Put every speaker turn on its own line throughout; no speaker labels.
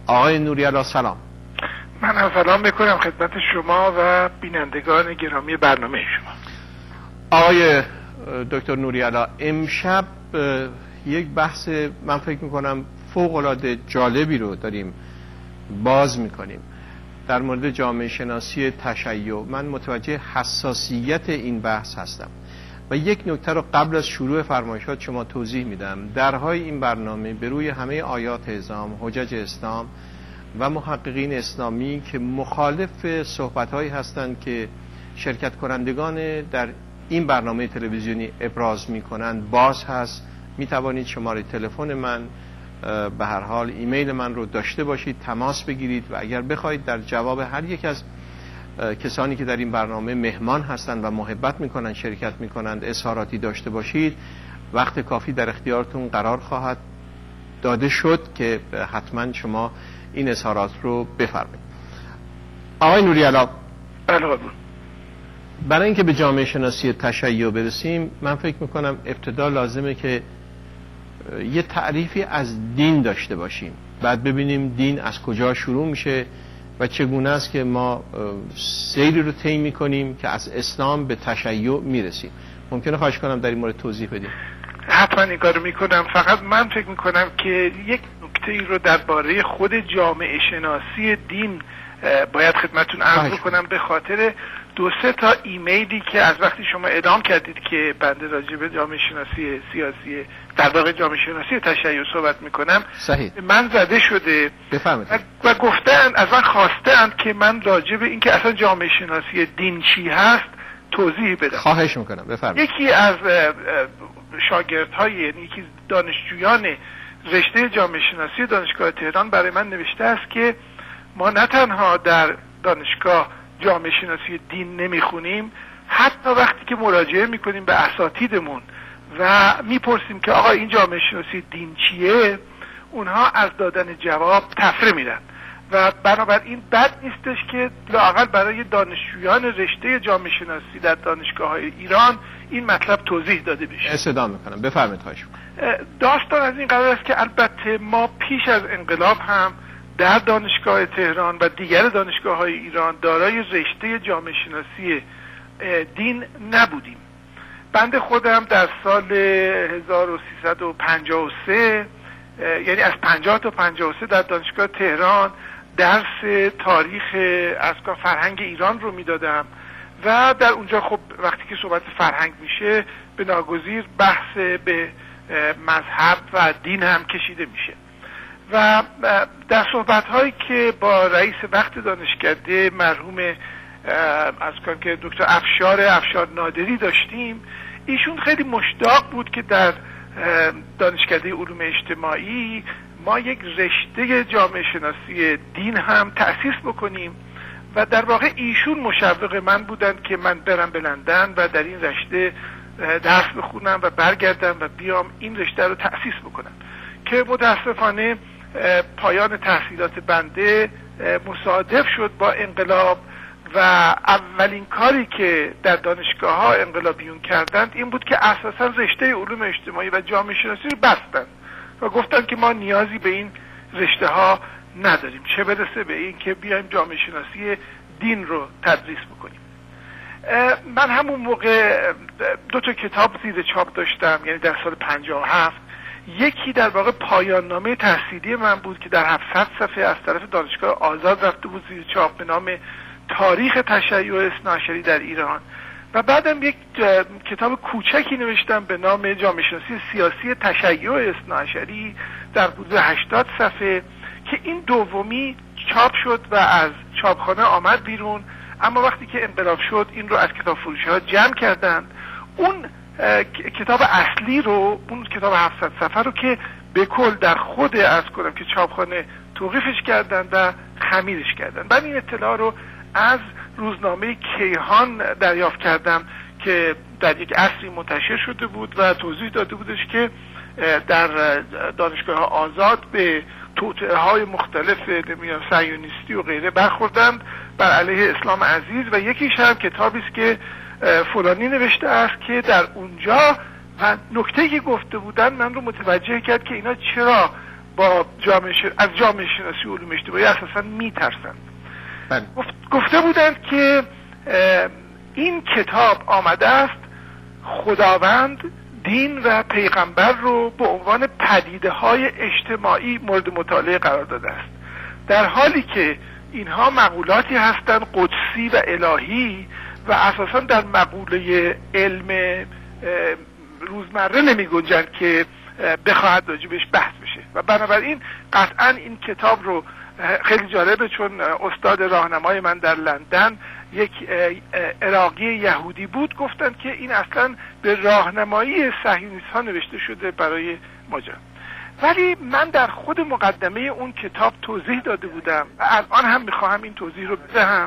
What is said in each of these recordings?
آقای نوری‌علا سلام.
من سلام میکنم خدمت شما و بینندگان گرامی برنامه شما.
آقای دکتر نوری‌علا، امشب یک بحث من فکر میکنم فوق‌العاده جالبی رو داریم باز میکنیم در مورد جامعه شناسی تشیع. من متوجه حساسیت این بحث هستم و یک نکته رو قبل از شروع فرمایشات شما توضیح میدم. درهای این برنامه به روی همه آیات اعظام، حجج اسلام و محققین اسلامی که مخالف صحبت‌هایی هستند که شرکت کنندگان در این برنامه تلویزیونی ابراز می‌کنند باز هست. می‌توانید شماره تلفن من، به هر حال ایمیل من رو داشته باشید، تماس بگیرید و اگر بخواید در جواب هر یک از کسانی که در این برنامه مهمان هستند و محبت می‌کنند شرکت می‌کنند اظهاراتی داشته باشید، وقت کافی در اختیارتون قرار خواهد داده شد که حتما شما این اظهارات رو بفرمایید. آقای نوری‌علا، برای اینکه به جامعه شناسی تشیع برسیم من فکر میکنم ابتدا لازمه که یه تعریفی از دین داشته باشیم، بعد ببینیم دین از کجا شروع میشه و چگونه است که ما سیری رو طی میکنیم که از اسلام به تشیع میرسیم. ممکنه خواهش کنم در این مورد توضیح بدیم؟
حتما این کارو میکنم. فقط من فکر میکنم که یک نکته ای رو درباره خود جامعه شناسی دین باید خدمتتون عرض بکنم، به خاطر 2-3 تا ایمیلی که از وقتی شما اعلام کردید که بنده راجع به جامعه شناسی سیاسی در واقع جامعه شناسی تشیع صحبت میکنم
صحیح.
من زده شده
بفرمایید
و گفتن از من خواستند که من راجع به اینکه اصلا جامعه شناسی دین چی هست توضیح بدم.
خواهش میکنم بفرمایید.
یکی از شاگردهای یعنی یکی دانشجویان رشته جامعه شناسی دانشگاه تهران برای من نوشته است که ما نه تنها در دانشگاه جامعه شناسی دین نمیخونیم، حتی وقتی که مراجعه میکنیم به اساتیدمون و میپرسیم که آقا این جامعه شناسی دین چیه، اونها از دادن جواب تفره میرن و بنابراین بد نیستش که لااقل برای دانشجویان رشته جامعه شناسی در دانشگاه‌های ایران این مطلب توضیح داده بشه.
استدعا میکنم بفرمایید. خواهش میکنم.
داستان از این قرار است که البته ما پیش از انقلاب هم در دانشگاه تهران و دیگر دانشگاه‌های ایران دارای رشته جامعه شناسی دین نبودیم. بنده خودم در سال 1353 یعنی از 50 تا 53 در دانشگاه تهران درس تاریخ فرهنگ ایران رو میدادم و در اونجا خب وقتی که صحبت فرهنگ میشه به ناگزیر بحث به مذهب و دین هم کشیده میشه و در صحبت‌هایی که با رئیس وقت دانشکده مرحوم از که دکتر افشار نادری داشتیم، ایشون خیلی مشتاق بود که در دانشکده علوم اجتماعی ما یک رشته جامعه شناسی دین هم تأسیس بکنیم و در واقع ایشون مشوق من بودند که من برم به لندن و در این رشته درس بخونم و برگردم و بیام این رشته رو تأسیس بکنم که متاسفانه پایان تحصیلات بنده مصادف شد با انقلاب و اولین کاری که در دانشگاه ها انقلابیون کردند این بود که اساسا رشته علوم اجتماعی و جامعه شناسی رو بستند و گفتند که ما نیازی به این رشته ها نداریم، چه برسه به این که بیایم جامعه شناسی دین رو تدریس بکنیم. من همون موقع 2 تا کتاب زیر چاپ داشتم، یعنی در سال 57. یکی در واقع پایان نامه تحصیلی من بود که در 700 صفحه از طرف دانشگاه آزاد رفته بود زیر چاپ به نام تاریخ تشیع اثناعشری در ایران و بعدم یک کتاب کوچکی نوشتم به نام جامعه شناسی سیاسی تشیع اثناعشری در حدود 80 صفحه که این دومی چاپ شد و از چاپخانه آمد بیرون، اما وقتی که انقلاب شد این رو از کتاب فروشی ها جمع کردند. اون کتاب اصلی رو، اون کتاب 700 صفحه رو که به کل در خود از کنم که چاپخانه توقیفش کردن و خمیرش کردن. من این اطلاع رو از روزنامه کیهان دریافت کردم که در یک عصری منتشر شده بود و توضیح داده بودش که در دانشگاه آزاد به توطئه های مختلف صهیونیستی و غیره برخوردند بر علیه اسلام عزیز و یکیش هم کتابی است که فلانی نوشته است که در اونجا و نکته‌ای که گفته بودن من رو متوجه کرد که اینا چرا با از جامعه شناسی علوم اجتماعی اساسا میترسند. گفته بودند که این کتاب آمده است خداوند دین و پیغمبر رو به عنوان پدیده های اجتماعی مورد مطالعه قرار داده است، در حالی که اینها مقولاتی هستند قدسی و الهی و اساسا در مقوله علم روزمره نمی گنجند که بخواهد راجبش بحث بشه. و بنابراین قطعا این کتاب رو خیلی جالبه، چون استاد راهنمای من در لندن یک عراقی یهودی بود، گفتند که این اصلا به راهنمایی صهیونیست‌ها نوشته شده برای ماجرا. ولی من در خود مقدمه اون کتاب توضیح داده بودم و الان هم میخواهم این توضیح رو بدهم.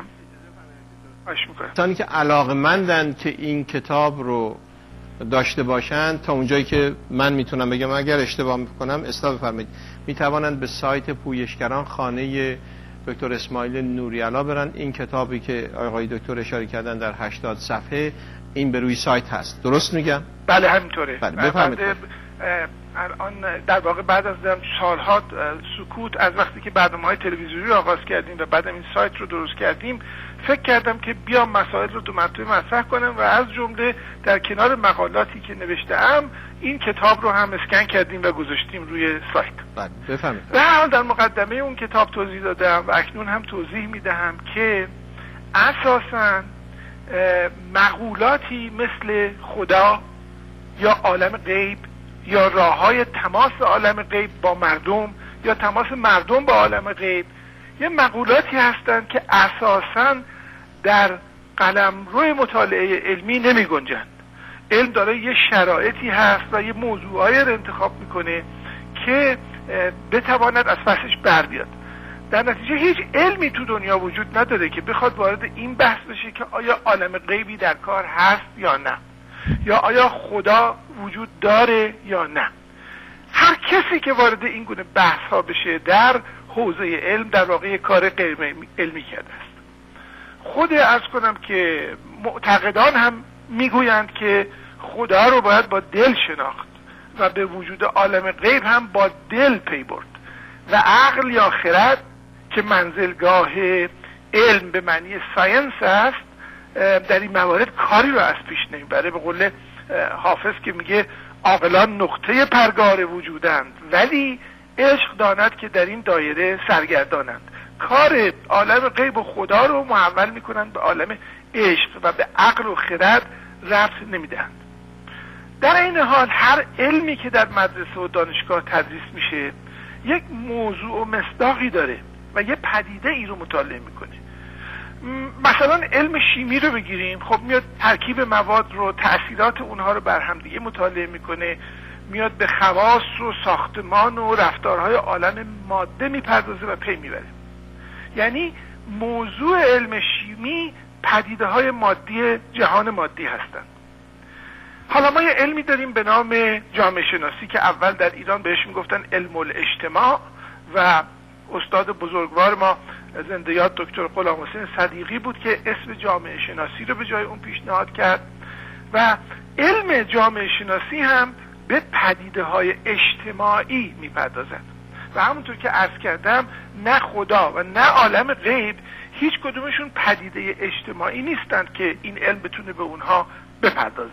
کسانی که علاقه‌مندن که این کتاب رو داشته باشند، تا اونجایی که من میتونم بگم، اگر اشتباه میکنم اصلاح بفرمایید، میتوانند به سایت پویشگران خانه دکتر اسماعیل نوری‌علا برن. این کتابی که آقای دکتر اشاره کردن در 80 صفحه این به روی سایت هست، درست میگم؟
بله همینطوره.
بله بفرمایید.
الان در واقع بعد از سالها سکوت از وقتی که برنامه‌های تلویزیونی رو آغاز کردیم و بعد این سایت رو درست کردیم، فکر کردم که بیام مسائل رو دو مرتبه مطرح کنم و از جمله در کنار مقالاتی که نوشته‌ام این کتاب رو هم اسکن کردیم و گذاشتیم روی سایت.
بله بفرمایید.
و در مقدمه اون کتاب توضیح دادم و اکنون هم توضیح میدهم که اساساً مقولاتی مثل خدا یا عالم غیب یا راه‌های تماس عالم غیب با مردم یا تماس مردم با عالم غیب یه مقولاتی هستند که اساساً در قلمرو مطالعه علمی نمی گنجند. علم داره یه شرایطی هست و یه موضوعایی رو انتخاب میکنه که بتواند از پسش بر بیاد. در نتیجه هیچ علمی تو دنیا وجود نداره که بخواد وارد این بحث بشه که آیا عالم غیبی در کار هست یا نه، یا آیا خدا وجود داره یا نه. هر کسی که وارد این گونه بحث ها بشه در حوزه علم در واقع کار غیر علمی کرده است. خود عرض کنم که معتقدان هم میگویند که خدا رو باید با دل شناخت و به وجود عالم غیب هم با دل پی برد و عقل یا خرد که منزلگاه علم به معنی ساینس است در این موارد کاری رو از پیش نمیبره. به قول حافظ که میگه عاقلان نقطه پرگار وجودند ولی عشق داند که در این دایره سرگردانند. کار عالم غیب و خدا رو محول میکنند به عالم عشق و به عقل و خرد ربط نمیدهند. در این حال هر علمی که در مدرسه و دانشگاه تدریس میشه یک موضوع و مصداقی داره و یه پدیده ای رو مطالعه میکنه. مثلا علم شیمی رو بگیریم، خب میاد ترکیب مواد رو، تأثیرات اونها رو بر هم دیگه مطالعه میکنه، میاد به خواص و ساختمان و رفتارهای عالم ماده میپردازه و پی میبره. یعنی موضوع علم شیمی پدیده های مادی جهان مادی هستند. حالا ما یه علمی داریم به نام جامعه شناسی که اول در ایران بهش میگفتن علم الاجتماع و استاد بزرگوار ما زنده یاد دکتر غلامحسین صدیقی بود که اسم جامعه شناسی رو به جای اون پیشنهاد کرد. و علم جامعه شناسی هم به پدیده های اجتماعی میپردازد و همونطور که عرض کردم نه خدا و نه عالم غیب هیچ کدومشون پدیده اجتماعی نیستند که این علم بتونه به اونها بپردازه.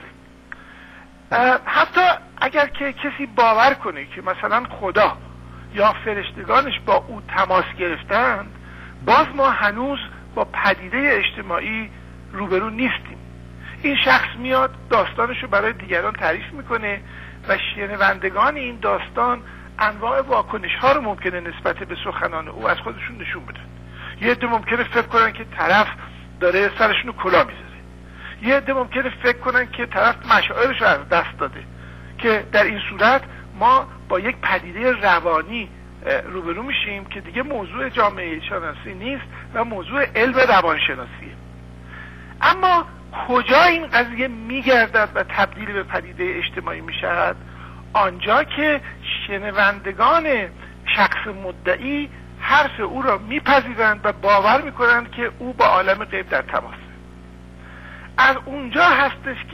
حتی اگر که کسی باور کنه که مثلا خدا یا فرشتگانش با او تماس گرفتند، باز ما هنوز با پدیده اجتماعی روبرو نیستیم. این شخص میاد داستانش رو برای دیگران تعریف میکنه و شنوندگان این داستان انواع واکنش ها رو ممکنه نسبت به سخنان او از خودشون نشون بدن. یه عده ممکنه فکر کنن که طرف داره سرشون رو کلاه میذاره، یه عده ممکنه فکر کنن که طرف مشاعرش رو از دست داده، که در این صورت ما با یک پدیده روانی روبرو میشیم که دیگه موضوع جامعه شناسی نیست و موضوع علم روانشناسیه. اما کجا این قضیه میگردد و تبدیل به پدیده اجتماعی میشود؟ آنجا که شنوندگان شخص مدعی حرف او را میپذیرند و باور میکنند که او با عالم غیب در تماسه. از اونجا هستش که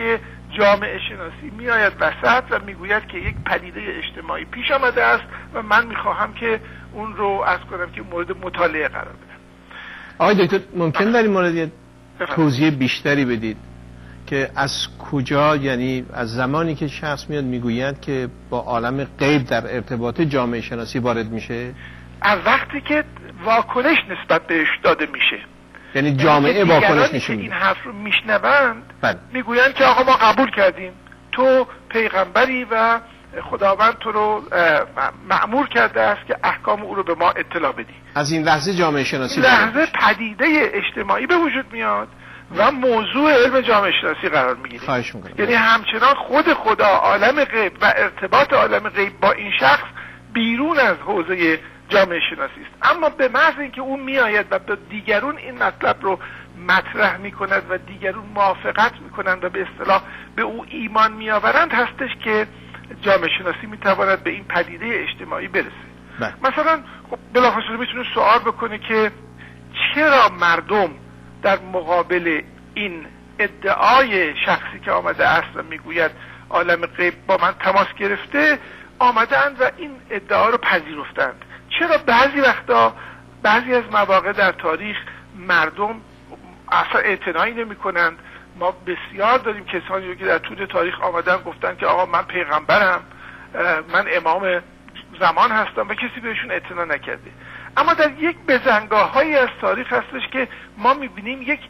جامعه شناسی میآید وسط و میگوید که یک پدیده اجتماعی پیش آمده است و من میخواهم که اون رو عرض کنم که مورد مطالعه قرار بدم.
آقای دکتر ممکن در این مورد یه توضیح بیشتری بدید که از کجا، یعنی از زمانی که شخص میاد میگوید که با عالم غیب در ارتباط جامعه شناسی وارد میشه،
از وقتی که واکنش نسبت بهش داده میشه،
یعنی جامعه واکنش نشون
میده، این حرف رو میشنوند
بله.
میگویند که آقا ما قبول کردیم تو پیغمبری و خداوند تو رو مأمور کرده است که احکام او رو به ما اطلاع بدی.
از این لحظه جامعه شناسی
لحظه پدیده اجتماعی به وجود میاد و موضوع علم جامعه شناسی قرار میگیره.
خواهش میکنم.
یعنی همچنان خود خدا، عالم غیب و ارتباط عالم غیب با این شخص بیرون از حوزه جامعه شناسی است، اما به محض اینکه اون میآید و به دیگرون این مطلب رو مطرح میکند و دیگرون موافقت میکنند و به اصطلاح به او ایمان میآورند هستش که جامعه شناسی میتواند به این پدیده اجتماعی برسه. مثلا خب بلافاصله میتونه سوال بکنه که چرا مردم در مقابل این ادعای شخصی که آمده است و میگوید عالم غیب با من تماس گرفته آمدند و این ادعا رو پذیرفتند؟ چرا بعضی وقتا بعضی از مواقع در تاریخ مردم اصلا اعتنایی نمی کنند؟ ما بسیار داریم کسانی که در طول تاریخ آمدن گفتن که آقا من پیغمبرم، من امام زمان هستم و کسی بهشون اعتنا نکرده. اما در یک بزنگاه‌هایی از تاریخ هستش که ما می‌بینیم یک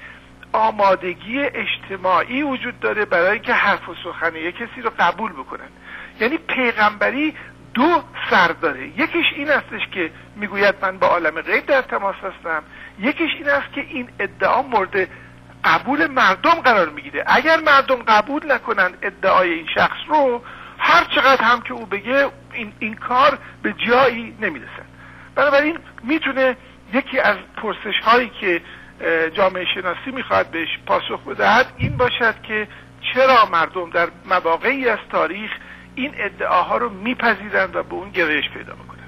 آمادگی اجتماعی وجود داره برای اینکه حرف و سخن یک کسی رو قبول بکنن. یعنی پیغمبری دو سر داره، یکیش این هستش که میگوید من با عالم غیب در تماس هستم، یکیش این است که این ادعا مورد قبول مردم قرار میگیره. اگر مردم قبول نکنند ادعای این شخص رو، هر چقدر هم که او بگه این کار به جایی نمیرسن. بنابراین میتونه یکی از پرسش هایی که جامعه شناسی میخواد بهش پاسخ بدهد این باشد که چرا مردم در مواقعی از تاریخ این ادعاها رو میپذیرند و به اون گرایش پیدا میکنن.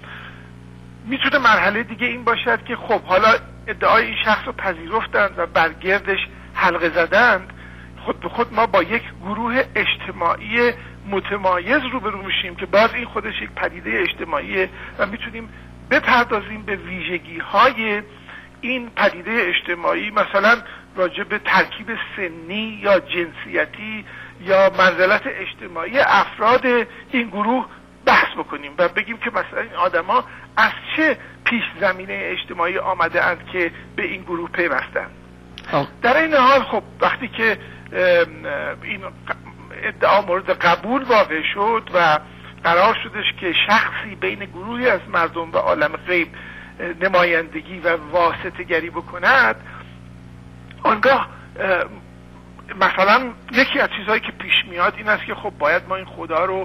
میتونه مرحله دیگه این باشد که خب حالا ادعای این شخص رو پذیرفتند و برگردش حلقه زدند، خود به خود ما با یک گروه اجتماعی متمایز روبرو میشیم که باز این خودش یک پدیده اجتماعیه و میتونیم بپردازیم به ویژگی های این پدیده اجتماعی، مثلا راجع به ترکیب سنی یا جنسیتی یا منزلت اجتماعی افراد این گروه بحث بکنیم و بگیم که مثلا این آدما از چه پیش زمینه اجتماعی آمده اند که به این گروه پیوستند. در این حال خب وقتی که این ادعا مورد قبول واقع شد و قرار شدش که شخصی بین گروهی از مردم و عالم غیب نمایندگی و واسطه گری بکند، آنگاه مثلا یکی از چیزهایی که پیش میاد این است که خب باید ما این خدا رو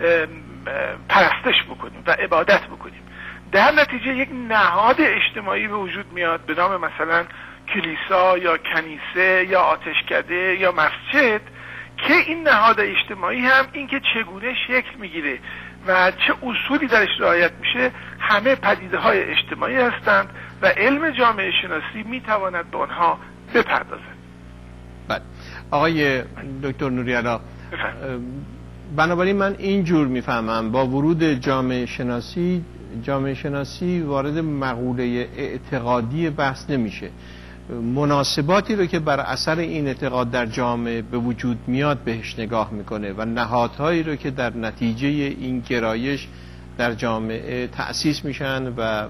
پرستش بکنیم و عبادت بکنیم. در نتیجه یک نهاد اجتماعی به وجود میاد به نام مثلا کلیسا یا کنیسه یا آتشکده یا مسجد، که این نهاد اجتماعی هم این که چگونه شکل میگیره و چه اصولی درش رعایت میشه همه پدیده های اجتماعی هستند و علم جامعه شناسی میتواند به آنها بپردازد.
بله آقای دکتر نوری‌علا، بنابراین من اینجور میفهمم با ورود جامعه شناسی وارد مقوله اعتقادی بحث نمیشه. مناسباتی رو که بر اثر این اعتقاد در جامعه به وجود میاد بهش نگاه میکنه و نهادهایی رو که در نتیجه این گرایش در جامعه تأسیس میشن و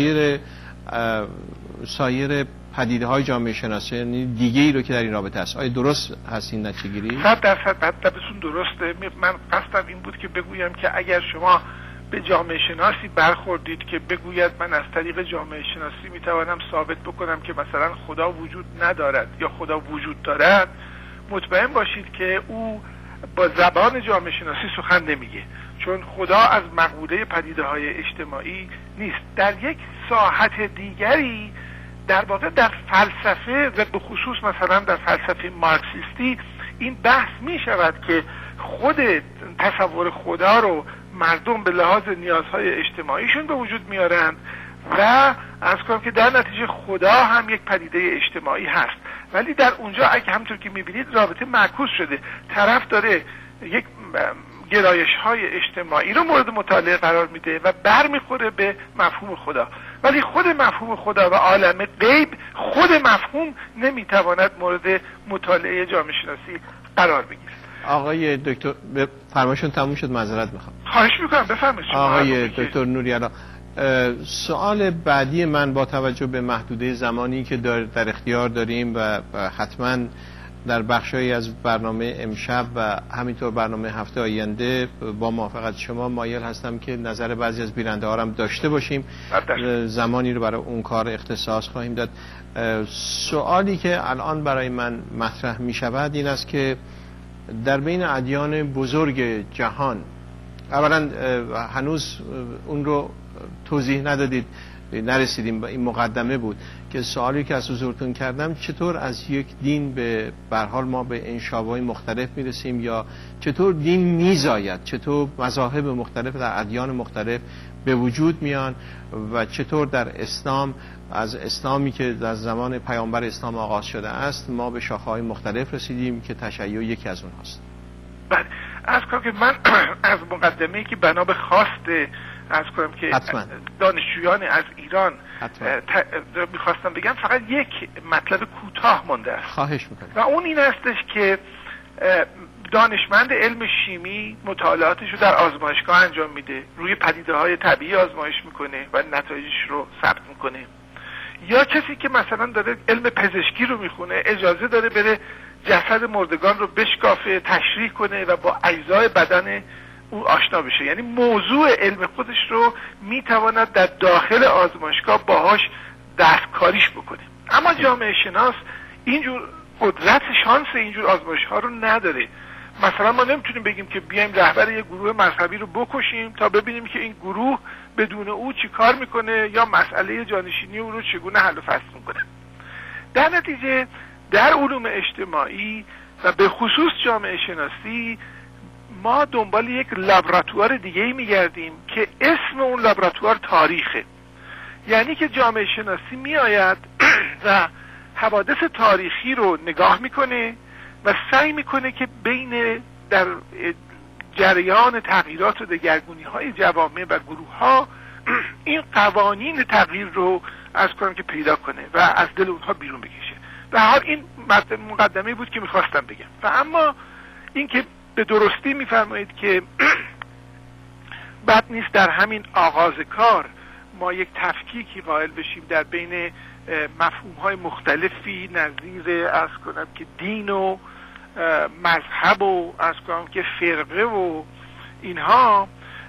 سایر پدیده های جامعه شناسی یعنی دیگه ای رو که در این رابطه هست. آیا درست هست این نتیجه گیری؟
100% مطلبتون درسته. من قصدم این بود که بگویم که اگر شما به جامعه شناسی برخوردید که بگوید من از طریق جامعه شناسی میتوانم ثابت بکنم که مثلا خدا وجود ندارد یا خدا وجود دارد، مطمئن باشید که او با زبان جامعه شناسی سخن نمیگه، چون خدا از مقوله پدیده های اجتماعی نیست. در یک ساحت دیگری در واقع در فلسفه و به خصوص مثلا در فلسفه مارکسیستی این بحث می شود که خود تصور خدا رو مردم به لحاظ نیازهای اجتماعیشون به وجود میارند و از کنم که در نتیجه خدا هم یک پدیده اجتماعی هست ولی در اونجا اگه همونطور که میبینید رابطه معکوس شده، طرف داره یک گرایش‌های اجتماعی رو مورد مطالعه قرار میده و برمیخوره به مفهوم خدا، ولی خود مفهوم خدا و عالم غیب، خود مفهوم نمیتواند مورد مطالعه جامعه شناسی قرار بگیره.
آقای دکتر فرمایشون تموم شد، معذرت میخوام.
خواهش میکنم بفرمایید.
آقای دکتر نوری‌علا، سوال بعدی من با توجه به محدوده زمانی که در اختیار داریم و حتما در بخشایی از برنامه امشب و همینطور برنامه هفته آینده با موافقت شما مایل هستم که نظر بعضی از بیننده ها هم داشته باشیم، زمانی رو برای اون کار اختصاص خواهیم داد. سوالی که الان برای من مطرح می شود این است که در بین ادیان بزرگ جهان، اولا هنوز اون رو توضیح ندادید، نرسیدیم، این مقدمه بود که سوالی که از حضورتون کردم چطور از یک دین به حال ما به انشاب‌های مختلف میرسیم، یا چطور دین میزاید، چطور مذاهب مختلف در ادیان مختلف به وجود میان و چطور در اسلام، از اسلامی که در زمان پیامبر اسلام آغاز شده است، ما به شاخه‌های مختلف رسیدیم که تشیع یکی از اونهاست.
بله، از کنم که من از مقدمه‌ای که بنا به خواست از کنم که دانشجویان از ایران میخواستم بگم، فقط یک مطلب کوتاه مونده است.
خواهش میکنم.
و اون این استش که دانشمند علم شیمی مطالعاتش رو در آزمایشگاه انجام میده، روی پدیده های طبیعی آزمایش میکنه و نتایجش رو ثبت میکنه، یا کسی که مثلا داره علم پزشکی رو میخونه اجازه داره بره جسد مردگان رو بشکافه، تشریح کنه و با اجزای بدن او آشنا بشه، یعنی موضوع علم خودش رو میتواند در داخل آزمایشگاه باهاش دستکاریش بکنه. اما جامعه شناس اینجور قدرت شانس اینجور آزمایش ها رو نداره. مثلا ما نمیتونیم بگیم که بیایم رهبر یک گروه مذهبی رو بکشیم تا ببینیم که این گروه بدون او چی کار میکنه یا مسئله جانشینی او رو چگونه حل و فصل میکنه. در نتیجه در علوم اجتماعی و به خصوص جامعه شناسی ما دنبال یک لابراتوار دیگه‌ای میگردیم که اسم اون لابراتوار تاریخه. یعنی که جامعه شناسی میآید و حوادث تاریخی رو نگاه میکنه و سعی میکنه که بین در جریان تغییرات و دگرگونی‌های جوامع و گروه‌ها این قوانین تغییر رو از کنم که پیدا کنه و از دل اونها بیرون بکشه. به هر حال این مقدمه بود که میخواستم بگم. و اما این که به درستی میفرمایید که بد نیست در همین آغاز کار ما یک تفکیکی قائل بشیم در بین مفهوم‌های مختلفی نظیر از کنم که دین و مذهب و از کنم که فرقه و اینها.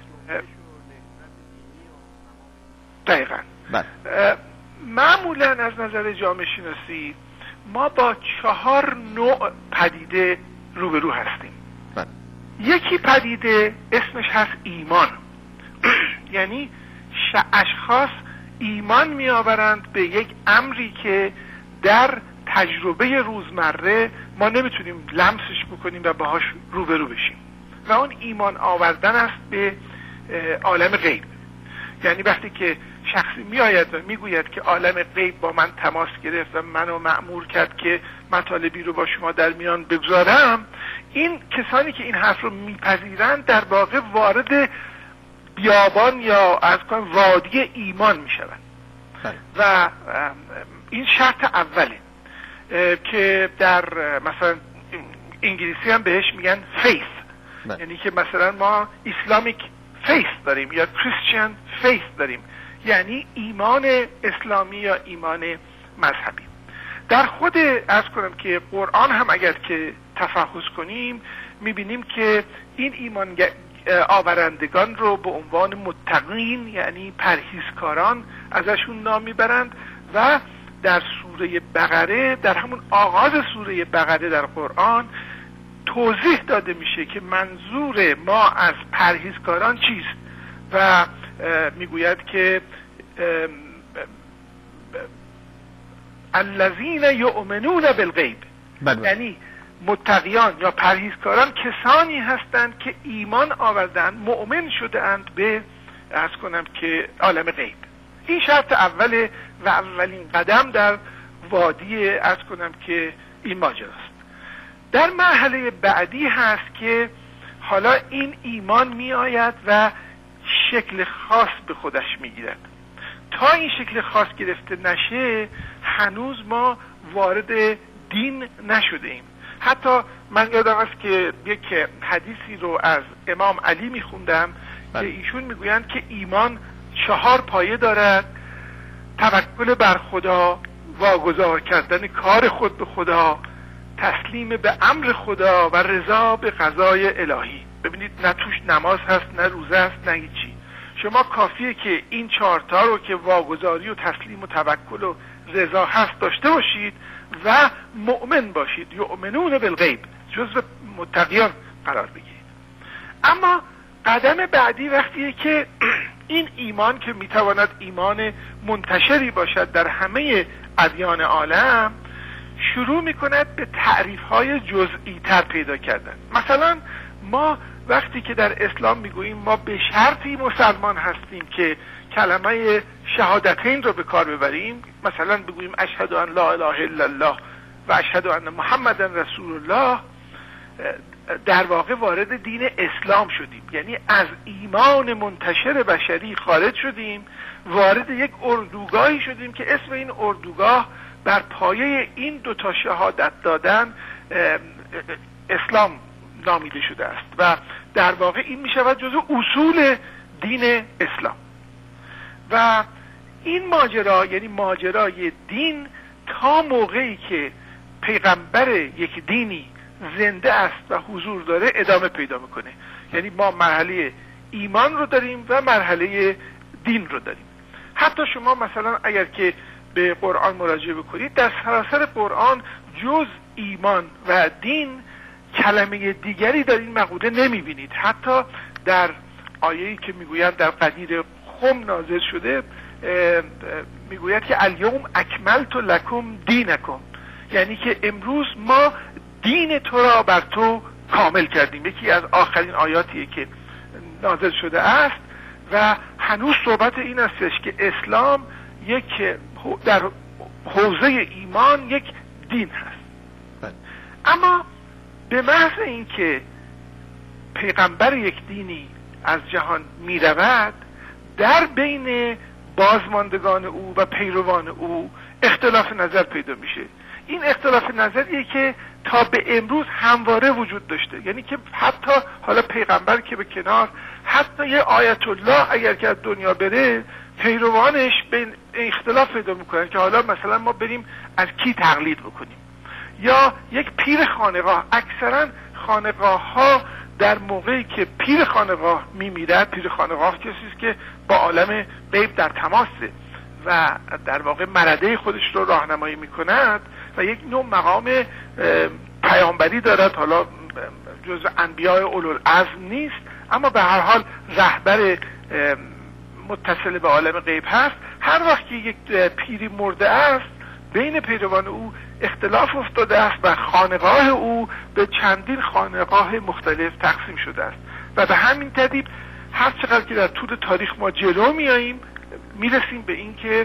دقیقاً معمولاً از نظر جامعه شناسی ما با 4 نوع پدیده روبرو هستیم. یکی پدیده اسمش هست ایمان. یعنی اشخاص ایمان می آورند به یک امری که در تجربه روزمره ما نمیتونیم لمسش بکنیم و باهاش روبرو بشیم و اون ایمان آوردن است به عالم غیب. یعنی وقتی که شخصی می آید و می گوید که عالم غیب با من تماس گرفت و منو مأمور کرد که مطالبی رو با شما در میان بگذارم، این کسانی که این حرف رو میپذیرند در واقع وارد بیابان یا از کنم وادی ایمان میشوند و این شرط اوله که در مثلا انگلیسی هم بهش میگن فیث. یعنی که مثلا ما اسلامیک فیث داریم یا کریستیان فیث داریم، یعنی ایمان اسلامی یا ایمان مذهبی. در خود از کنم که قرآن هم اگر که تفحص کنیم میبینیم که این ایمان آورندگان رو به عنوان متقین یعنی پرهیزکاران ازشون نام میبرند و در سوره بقره، در همون آغاز سوره بقره در قرآن توضیح داده میشه که منظور ما از پرهیزکاران چیست و میگوید که الذین یؤمنون بالغیب، یعنی متقیان یا پرهیزکاران کسانی هستند که ایمان آوردن، مؤمن شده اند به عرض کنم که عالم غیب. این شرط اوله و اولین قدم در وادی عرض کنم که این ماجراست. در مرحله بعدی هست که حالا این ایمان می آید و شکل خاص به خودش می گیرد. تا این شکل خاص گرفته نشه هنوز ما وارد دین نشده ایم. حتی من یادم است که یک حدیثی رو از امام علی می خوندم که ایشون می گویند که ایمان 4 پایه دارد: توکل بر خدا، واگذار کردن کار خود به خدا، تسلیم به امر خدا و رضا به قضای الهی. ببینید نه توش نماز هست، نه روزه هست، نه هیچی. شما کافیه که این 4 تا رو که واگذاری و تسلیم و توکل و رضا هست داشته باشید و مؤمن باشید، یؤمنون بالغیب، جزو متقیان قرار بگیرید. اما قدم بعدی وقتیه که این ایمان که میتواند ایمان منتشری باشد در همه ادیان عالم، شروع میکند به تعریف‌های جزئی تر پیدا کردن. مثلا ما وقتی که در اسلام میگوییم ما به شرطی مسلمان هستیم که کلمه شهادتین رو به کار ببریم، مثلا بگوییم اشهد ان لا اله الا الله و اشهد ان محمدا رسول الله، در واقع وارد دین اسلام شدیم. یعنی از ایمان منتشر بشری خارج شدیم، وارد یک اردوگاهی شدیم که اسم این اردوگاه بر پایه این 2 تا شهادت دادن اسلام نامیده شده است و در واقع این می شود جزو اصول دین اسلام. و این ماجرا، یعنی ماجرای دین، تا موقعی که پیغمبر یک دینی زنده است و حضور داره ادامه پیدا میکنه. یعنی ما مرحله ایمان رو داریم و مرحله دین رو داریم. حتی شما مثلا اگر که به قرآن مراجعه بکنید، در سراسر قرآن جز ایمان و دین کلمه دیگری در این مقوله نمیبینید. حتی در آیه‌ای که میگوید در قدیر خم نازل شده میگوید که الیوم اکملت لکم دینکم، یعنی که امروز ما دین تو را بر تو کامل کردیم. یکی از آخرین آیاتیه که نازل شده است و هنوز صحبت این استش که اسلام یک در حوزه ایمان یک دین هست. اما به محض اینکه پیغمبر یک دینی از جهان می رود، در بین بازماندگان او و پیروان او اختلاف نظر پیدا میشه. این اختلاف نظریه که تا به امروز همواره وجود داشته. یعنی که حتی حالا پیغمبر که به کنار، حتی یه آیت الله اگر که از دنیا بره، پیروانش به اختلاف پیدا میکنن که حالا مثلا ما بریم از کی تقلید بکنیم. یا یک پیر خانقاه، اکثرا خانقاه ها در موقعی که پیر خانقاه میمیرد، پیر خانقاه کسی است که با عالم غیب در تماسه و در واقع مرده خودش رو راهنمایی میکند و یک نوع مقام پیامبری دارد. حالا جزء انبیاء اولوالعزم نیست، اما به هر حال رهبر متصل به عالم غیب هست. هر وقت که یک پیری مرده است، بین پیروان او اختلاف افتاده است و خانقاه او به چندین خانقاه مختلف تقسیم شده است و به همین ترتیب هر چقدر که در طول تاریخ ما جلو میاییم میرسیم به این که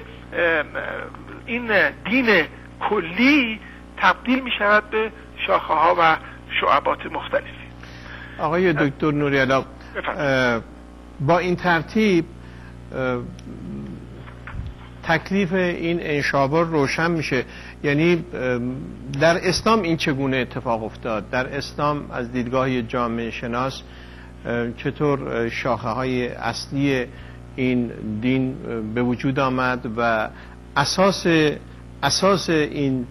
این دین کلی تبدیل میشود به شاخه ها و شعبات مختلفی.
آقای دکتر نوری‌علا، با این ترتیب تکلیف این انشابار روشن میشه. یعنی در اسلام این چگونه اتفاق افتاد؟ در اسلام از دیدگاه جامعه شناس چطور شاخه های اصلی این دین به وجود آمد و اساس این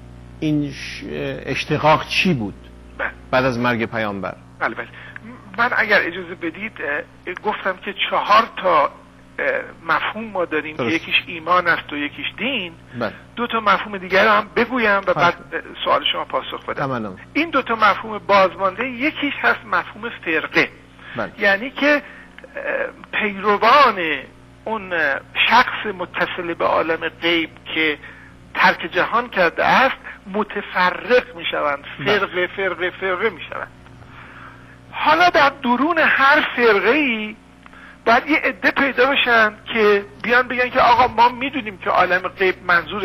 اشتقاق چی بود بعد از مرگ پیامبر؟
بله. من اگر اجازه بدید گفتم که 4 تا مفهوم ما داریم که یکیش ایمان است و یکیش دین. 2 تا مفهوم دیگر هم بگویم و بعد سوال شما پاسخ بدم. این 2 تا مفهوم بازمانده، یکیش هست مفهوم فرقه. یعنی که پیروان اون شخص متصل به عالم غیب که ترک جهان کرده است متفرق می شوند، فرقه می شوند. حالا در درون هر فرقه‌ای باید یه عده پیدا بشن که بیان بگن که آقا ما میدونیم که عالم غیب منظورش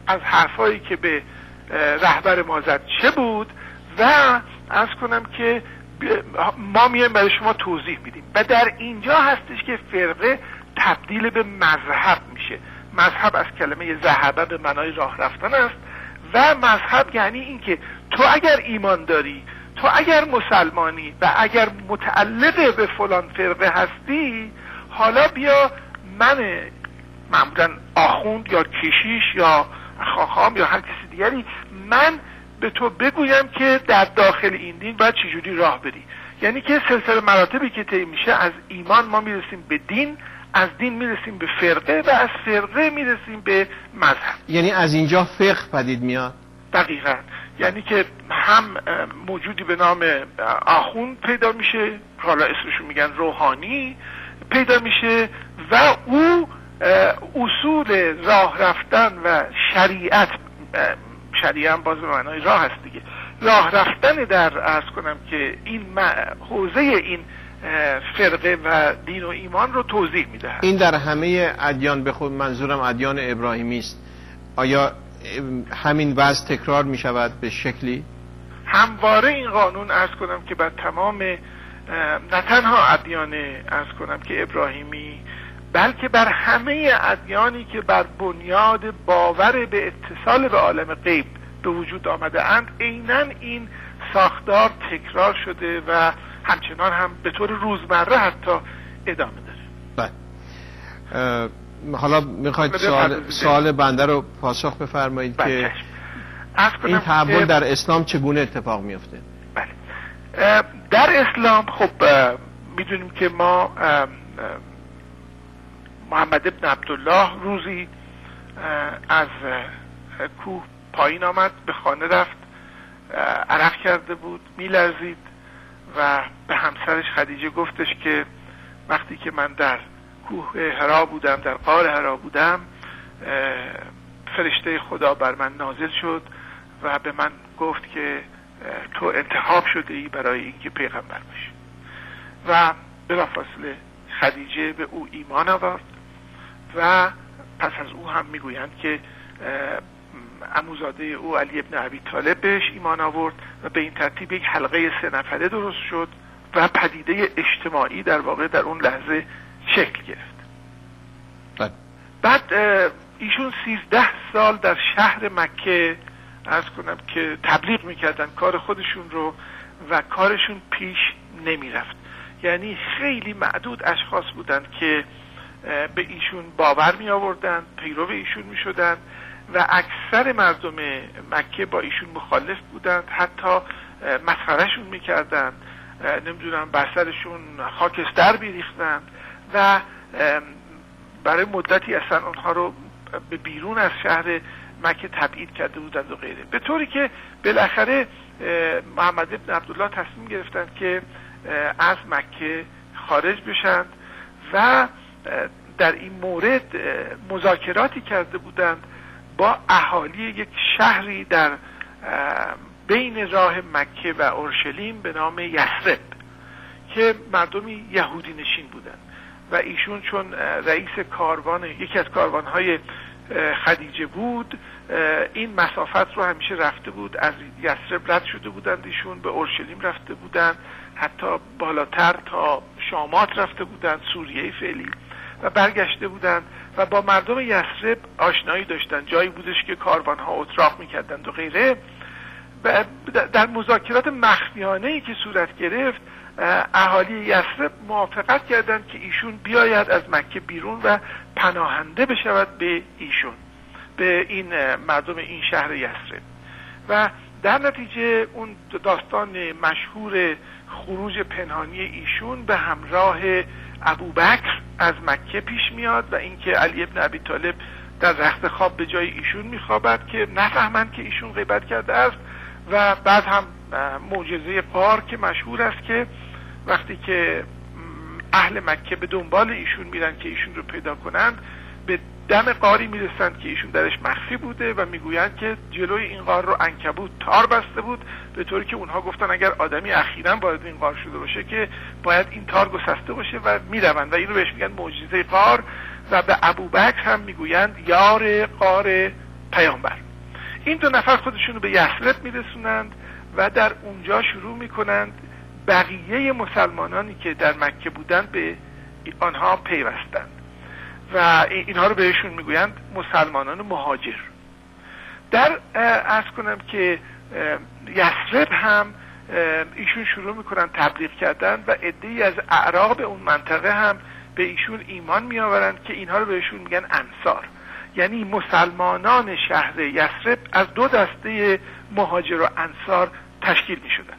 از حرفایی که به رهبر ما زد چه بود و عرض کنم که ما میایم برای شما توضیح میدیم. و در اینجا هستش که فرقه تبدیل به مذهب میشه. مذهب از کلمه ذهبه به معنای راه رفتن است و مذهب یعنی این که تو اگر ایمان داری، تو اگر مسلمانی و اگر متعلق به فلان فرقه هستی، حالا بیا من معمولا آخوند یا کشیش یا خاخام یا هر کسی دیگری، من به تو بگویم که در داخل این دین باید چجوری راه بری. یعنی که سلسله مراتبی که طی میشه، از ایمان ما میرسیم به دین، از دین میرسیم به فرقه و از فرقه میرسیم به مذهب.
یعنی از اینجا فقه پدید میاد.
دقیقاً. یعنی که هم موجودی به نام آخوند پیدا میشه، حالا اسمشون میگن روحانی، پیدا میشه و او اصول راه رفتن و شریعت، شریعه هم باز به معنای راه هست دیگه، راه رفتن در عرض کنم که این حوزه این فرقه و دین و ایمان رو توضیح میده.
این در همه ادیان، به خود منظورم ادیان ابراهیمی است. آیا همین وضع تکرار میشود به شکلی؟
همواره این قانون عرض کنم که بر تمام نه تنها ادیان عرض کنم که ابراهیمی، بلکه بر همه ادیانی که بر بنیاد باور به اتصال به عالم غیب به وجود آمده اند، عیناً این ساختار تکرار شده و همچنان هم به طور روزمره حتی ادامه داره.
بله. حالا میخواید سوال بنده رو پاسخ بفرمایید که این تحول در اسلام چگونه اتفاق میفته؟
بله. در اسلام خب میدونیم که ما محمد ابن عبدالله روزی از کوه پایین آمد، به خانه رفت، عرق کرده بود، میلرزید و به همسرش خدیجه گفتش که وقتی که من در کوه حرا بودم، در غار حرا بودم، فرشته خدا بر من نازل شد و به من گفت که تو انتخاب شده ای برای اینکه پیغمبر بشی. و بلافاصله خدیجه به او ایمان آورد و پس از او هم میگویند که عموزاده او علی ابن ابی طالب بهش ایمان آورد و به این ترتیب یک حلقه 3 نفره درست شد و پدیده اجتماعی در واقع در اون لحظه شکل گرفت. بعد ایشون 13 سال در شهر مکه عرض کنم که تبلیغ میکردن کار خودشون رو و کارشون پیش نمیرفت. یعنی خیلی معدود اشخاص بودند که به ایشون باور می آوردن، پیرو ایشون می شدن و اکثر مردم مکه با ایشون مخالف بودند، حتی مسخرهشون می کردن، نمیدونم بر سرشون خاکستر بیریختند و برای مدتی اصلا اونها رو به بیرون از شهر مکه تبعید کرده بودند و غیره. به طوری که بالاخره محمد ابن عبدالله تصمیم گرفتند که از مکه خارج بشند و در این مورد مذاکراتی کرده بودند با اهالی یک شهری در بین راه مکه و اورشلیم به نام یثرب که مردمی یهودی نشین بودند و ایشون چون رئیس کاروان، یکی از کاروانهای خدیجه بود، این مسافت رو همیشه رفته بود. از یثرب رد شده بودند، ایشون به اورشلیم رفته بودند، حتی بالاتر تا شامات رفته بودند، سوریه فعلی، و برگشته بودند و با مردم یثرب آشنایی داشتند. جایی بودش که کاروانها اتراق میکردند و غیره. در مذاکرات مخفیانه‌ای که صورت گرفت، اهالی یثرب موافقت کردند که ایشون بیاید از مکه بیرون و پناهنده بشود به ایشون، به این مردم این شهر یثرب. و در نتیجه اون داستان مشهور خروج پنهانی ایشون به همراه ابوبکر از مکه پیش میاد و اینکه علی ابن ابی طالب در رخت خواب به جای ایشون میخوابد که نفهمند که ایشون غیبت کرده است. و بعد هم معجزه غار که مشهور است که وقتی که اهل مکه به دنبال ایشون میرن که ایشون رو پیدا کنند، به دم غاری میرسند که ایشون درش مخفی بوده و میگویند که جلوی این غار رو عنکبوت تار بسته بود، به طوری که اونها گفتن اگر آدمی اخیراً وارد این غار شده باشه که باید این تار گسسته باشه و میروند و اینو بهش میگن معجزه غار. و به ابوبکر هم میگویند یار غار پیامبر. این 2 نفر خودشون رو به یثرب میرسونند و در اونجا شروع میکنند بقیه مسلمانانی که در مکه بودند به آنها پیوستند و اینها رو بهشون میگویند مسلمانان مهاجر. در عرض کنم که یثرب هم ایشون شروع میکنن تبلیغ کردن و عده‌ای از اعراب اون منطقه هم به ایشون ایمان میآورند که اینها رو بهشون میگن انصار، یعنی مسلمانان شهر یثرب از 2 دسته مهاجر و انصار تشکیل میشدن.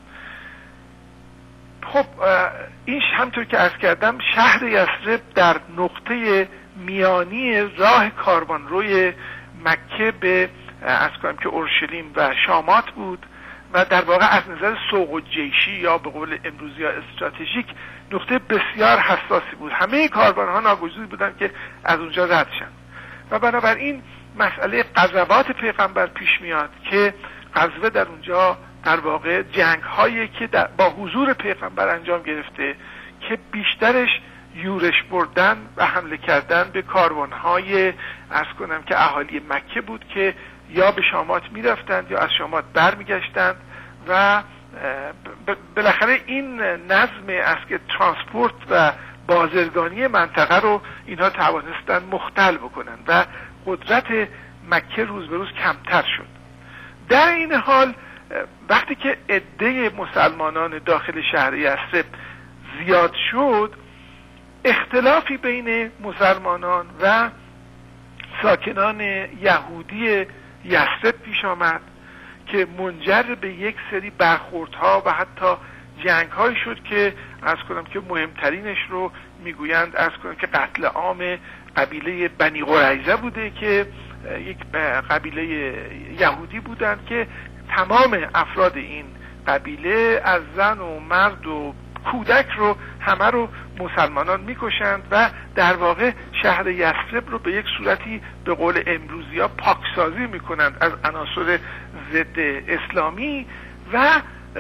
خب این همطور که عرض کردم شهر یثرب در نقطه میانی راه کاروانروی مکه به عرض کنم که اورشلیم و شامات بود و در واقع از نظر سوق و جیشی یا به قول امروزی ها استراتژیک نقطه بسیار حساسی بود. همه کاروانها ناگزیر بودن که از اونجا رد شن و بنابراین مسئله غزوات پیغمبر پیش میاد که غزوه در اونجا در واقع جنگ هایی که با حضور پیغمبر انجام گرفته که بیشترش یورش بردن و حمله کردن به کاروانهای عرض کنم که اهالی مکه بود که یا به شامات میرفتند یا از شامات برمیگشتند و بالاخره این نظم از که ترانسپورت و بازرگانی منطقه رو اینها توانستن مختل بکنن و قدرت مکه روز به روز کمتر شد. در این حال وقتی که عده مسلمانان داخل شهر یثرب زیاد شد، اختلافی بین مسلمانان و ساکنان یهودی یثرب پیش آمد که منجر به یک سری برخوردها و حتی جنگ‌هایی شد که عرض کنم که مهمترینش رو میگویند عرض کنم که قتل عام قبیله بنی قریظه بوده که یک قبیله یهودی بودند که تمام افراد این قبیله از زن و مرد و کودک رو همه رو مسلمانان میکشند و در واقع شهر یثرب رو به یک صورتی به قول امروزی ها پاکسازی میکنند از عناصر ضد اسلامی و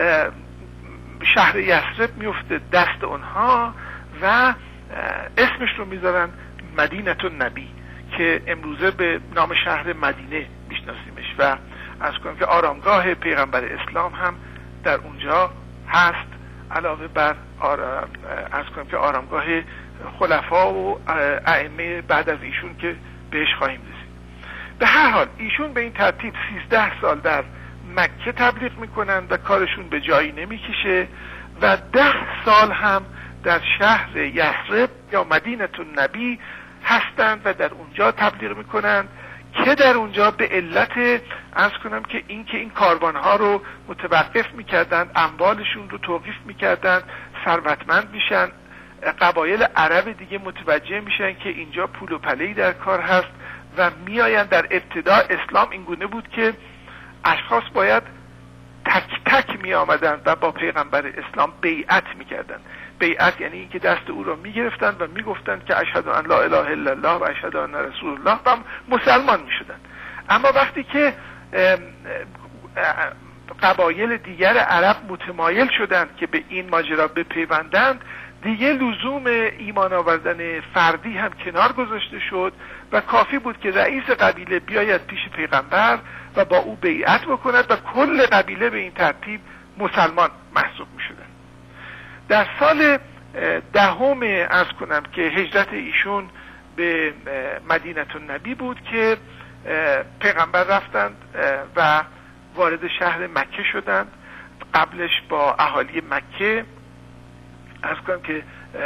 شهر یثرب میفته دست اونها و اسمش رو میذارن مدینه النبی که امروزه به نام شهر مدینه میشناسیمش و از کنم که آرامگاه پیغمبر اسلام هم در اونجا هست، علاوه بر از کنم که آرامگاه خلفا و ائمه بعد از ایشون که بهش خواهیم رسید. به هر حال ایشون به این ترتیب 13 سال در مکه تبلیغ میکنن و کارشون به جایی نمیکشه و 10 سال هم در شهر یثرب یا مدینه النبی هستند و در اونجا تبلیغ میکنند که در اونجا به علت عرض کنم که این کاروانها رو متوقف میکردند، اموالشون رو توقیف میکردند، ثروتمند میشن، قبایل عرب دیگه متوجه میشن که اینجا پول و پله‌ای در کار هست و میآیند. در ابتدا اسلام این گونه بود که اشخاص باید تک تک می آمدند و با پیغمبر اسلام بیعت میکردند. بیعت یعنی اینکه دست او را میگرفتند و میگفتند که اشهد ان لا اله الا الله و اشهد ان رسول الله و مسلمان میشدند. اما وقتی که قبایل دیگر عرب متمایل شدند که به این ماجرا بپیوندند، دیگه لزوم ایمان آوردن فردی هم کنار گذاشته شد و کافی بود که رئیس قبیله بیاید پیش پیغمبر و با او بیعت بکند و کل قبیله به این ترتیب مسلمان محسوب می شدن. در سال 10 عرض کنم که هجرت ایشون به مدینه النبی بود که پیغمبر رفتند و وارد شهر مکه شدند. قبلش با اهالی مکه عرض کنم که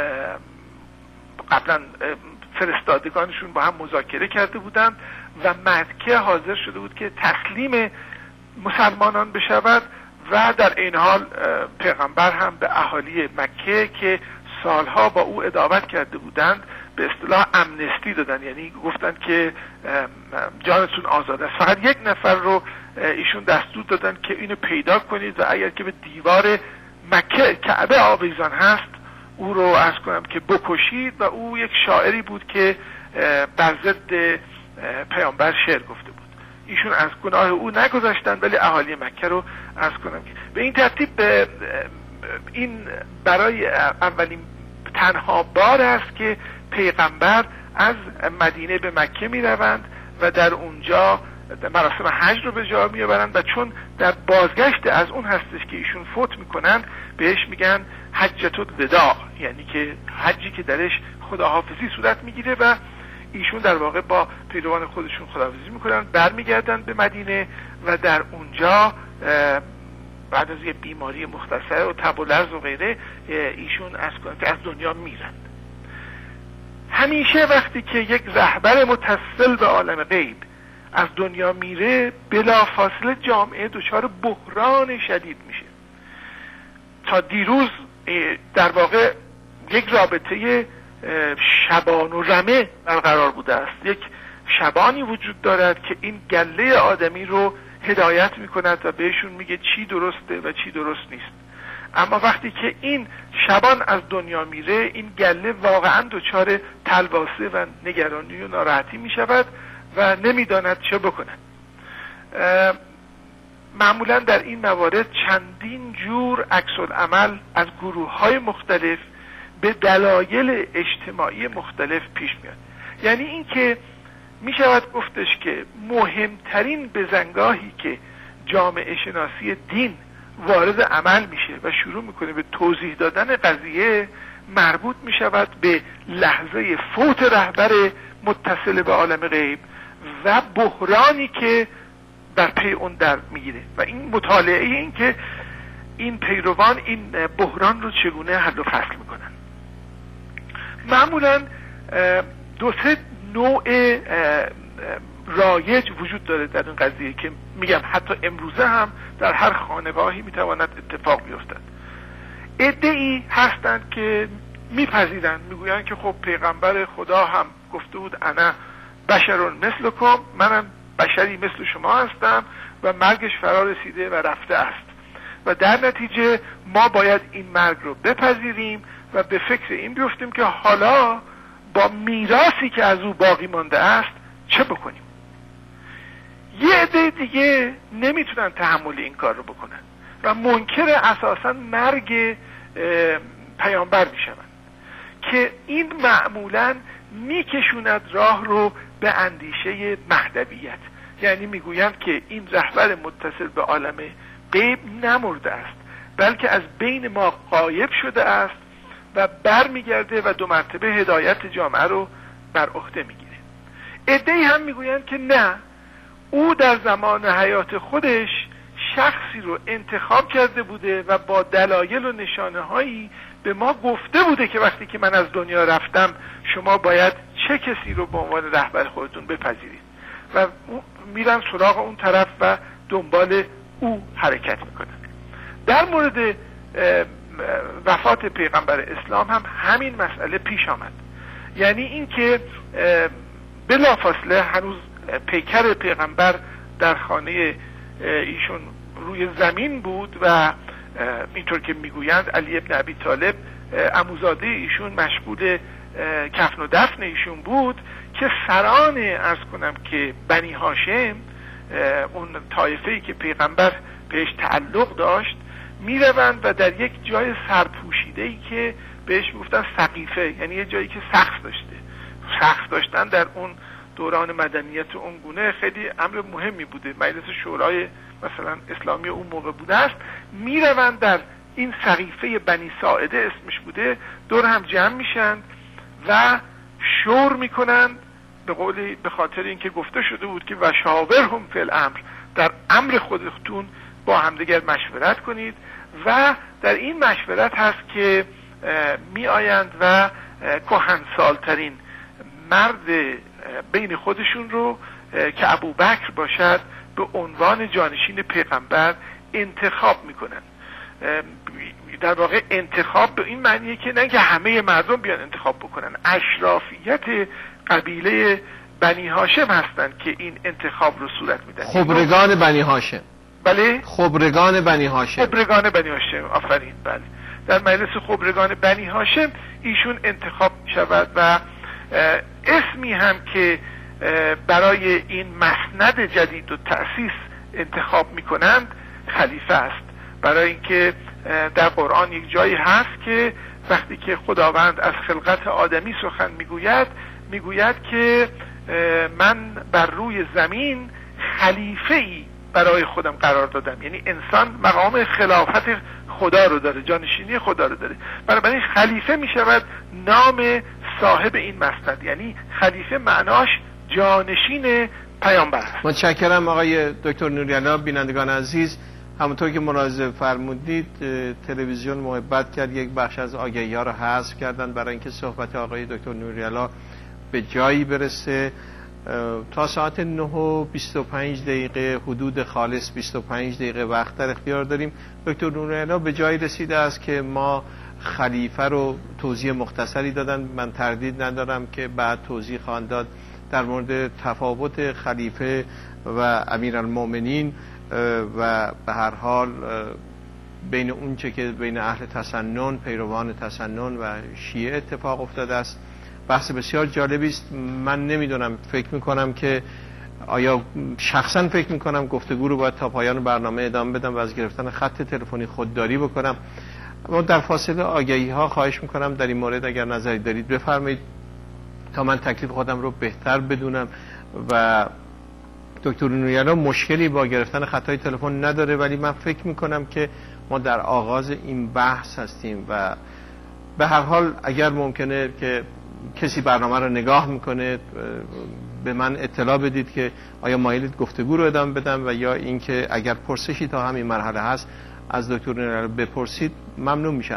قبلا فرستادگانشون با هم مذاکره کرده بودند و مکه حاضر شده بود که تسلیم مسلمانان بشود و در این حال پیغمبر هم به اهالی مکه که سالها با او عداوت کرده بودند به اصطلاح امنستی دادن، یعنی گفتند که جانتون آزاد است. فقط 1 نفر رو ایشون دستور دادن که اینو پیدا کنید و اگر که به دیوار مکه کعبه آویزان هست او رو عرض کنم که بکشید. و او یک شاعری بود که بر ضد پیامبر شعر گفته بود. ایشون از گناه او نگذاشتند ولی اهالی مکه رو عرض کنم که به این ترتیب این برای اولین تنها بار است که پیغمبر از مدینه به مکه می روند و در اونجا مراسم حج رو به جا میبرن و چون در بازگشت از اون هستش که ایشون فوت میکنن بهش میگن حجت الوداع، یعنی که حجی که درش خداحافظی صورت میگیره و ایشون در واقع با پیروان خودشون خداحافظی میکنن، برمیگردن به مدینه و در اونجا بعد از یه بیماری مختصر و تب و لرز و غیره ایشون از دنیا میرن. همیشه وقتی که یک رهبر متصل به عالم غیب از دنیا میره بلافاصله جامعه دچار بحران شدید میشه. تا دیروز در واقع یک رابطه شبان و رمه برقرار بوده است. یک شبانی وجود دارد که این گله آدمی رو هدایت میکند و بهشون میگه چی درسته و چی درست نیست. اما وقتی که این شبان از دنیا میره این گله واقعا دچار تلواسه و نگرانی و ناراحتی میشود و نمیداند چه بکنه. معمولا در این موارد چندین جور عکس العمل از گروه‌های مختلف به دلایل اجتماعی مختلف پیش میاد. یعنی این که میشود گفتش که مهمترین بزنگاهی که جامعه شناسی دین وارد عمل میشه و شروع میکنه به توضیح دادن قضیه مربوط میشود به لحظه فوت رهبر متصل به عالم غیب و بحرانی که در پی اون در میگیره و این مطالعه این که این پیروان این بحران رو چگونه حل و فصل میکنن. معمولا دو سه نوع رایج وجود داره در این قضیه که میگم حتی امروزه هم در هر خانقاهی میتواند اتفاق بیفتد. عده‌ای هستند که میپذیرن، میگویند که خب پیغمبر خدا هم گفته بود انا بشر مثلکم، منم بشری مثل شما هستم و مرگش فرا رسیده و رفته است و در نتیجه ما باید این مرگ رو بپذیریم و به فکر این بیفتیم که حالا با میراثی که از او باقی مانده است چه بکنیم. یه عده دیگه نمیتونن تحمل این کار رو بکنن و منکر اساسا مرگ پیامبر میشن که این معمولا میکشوند راه رو به اندیشه مهدویت. یعنی میگویند که این رهبر متصل به عالم غیب نمرده است بلکه از بین ما غایب شده است و برمیگرده و 2 مرتبه هدایت جامعه رو بر عهده میگیره. عده‌ای هم میگویند که نه، او در زمان حیات خودش شخصی رو انتخاب کرده بوده و با دلایل و نشانه هایی به ما گفته بوده که وقتی که من از دنیا رفتم شما باید چه کسی رو به عنوان رهبر خودتون بپذیرید و میرن سراغ اون طرف و دنبال او حرکت میکنن. در مورد وفات پیغمبر اسلام هم همین مسئله پیش آمد. یعنی این که بلافاصله هنوز پیکر پیغمبر در خانه ایشون روی زمین بود و اینطور که میگویند علی ابن ابی طالب عموزاده ایشون مشغول کفن و دفن ایشون بود که سران عرض کنم که بنی هاشم، اون طایفه‌ای که پیغمبر بهش تعلق داشت، میروند و در یک جای سرپوشیده‌ای که بهش میگفتن سقیفه، یعنی یه جایی که سقف داشته. سقف داشتن در اون دوران مدنیت اون گونه خیلی امر مهمی بوده، مجلس شورای مثلا اسلامی اون موقع بوده است. میروند در این سقیفه بنی ساعده اسمش بوده، دور هم جمع میشن و شور میکنند به قولی، به خاطر اینکه گفته شده بود که و شاورهم فی الامر، در امر خودتون با همدیگر مشورت کنید و در این مشورت هست که می آیند و کهنسالترین مرد بین خودشون رو که ابوبکر باشد به عنوان جانشین پیغمبر انتخاب میکنن. در واقع انتخاب به این معنیه که نه که همه مردم بیان انتخاب بکنن، اشرافیت قبیله بنی هاشم هستند که این انتخاب رو صورت میدن.
خبرگان بنی هاشم.
بله،
خبرگان بنی هاشم.
خبرگان بنی هاشم، آفرین. بله، در مجلس خبرگان بنی هاشم ایشون انتخاب شود و اسمی هم که برای این مسند جدید و تأسیس انتخاب میکنند خلیفه است، برای اینکه در قرآن یک جایی هست که وقتی که خداوند از خلقت آدمی سخن میگوید که من بر روی زمین خلیفه‌ای برای خودم قرار دادم. یعنی انسان مقام خلافت خدا رو داره، جانشینی خدا رو داره، بنابراین خلیفه می شود نام صاحب این مسند. یعنی خلیفه معناش جانشین پیامبر است.
متشکرم آقای دکتر نوری‌علا. بینندگان عزیز، همونطور که ملاحظه فرمودید تلویزیون محبت کرد یک بخش از آگهی‌ها رو حذف کردن برای اینکه صحبت آقای دکتر نوری‌علا به جایی برسه. تا ساعت 9:25 حدود خالص 25 دقیقه وقت در اختیار داریم. دکتر نوری‌علا به جایی رسیده است که ما خلیفه رو توضیح مختصری دادن. من تردید ندارم که بعد توضیح خواهند داد در مورد تفاوت خلیفه و امیرالمؤمنین و به هر حال بین اون چه که بین اهل تسنن، پیروان تسنن و شیعه اتفاق افتاده است. بحث بسیار جالبی است. من نمیدونم، فکر میکنم که شخصا فکر میکنم گفتگو رو باید تا پایان برنامه ادامه بدم و از گرفتن خط تلفنی خودداری بکنم. اما در فاصله آگهی ها خواهش میکنم در این مورد اگر نظری دارید بفرمایید تا من تکلیف خودم رو بهتر بدونم. و دکتر نوری‌علا مشکلی با گرفتن خطای تلفن نداره، ولی من فکر میکنم که ما در آغاز این بحث هستیم و به هر حال اگر ممکنه که کسی برنامه رو نگاه میکنه به من اطلاع بدید که آیا مایلید گفتگو رو ادامه بدم و یا اینکه اگر پرسشی تا همین مرحله هست از دکتر نوری‌علا بپرسید ممنون میشم.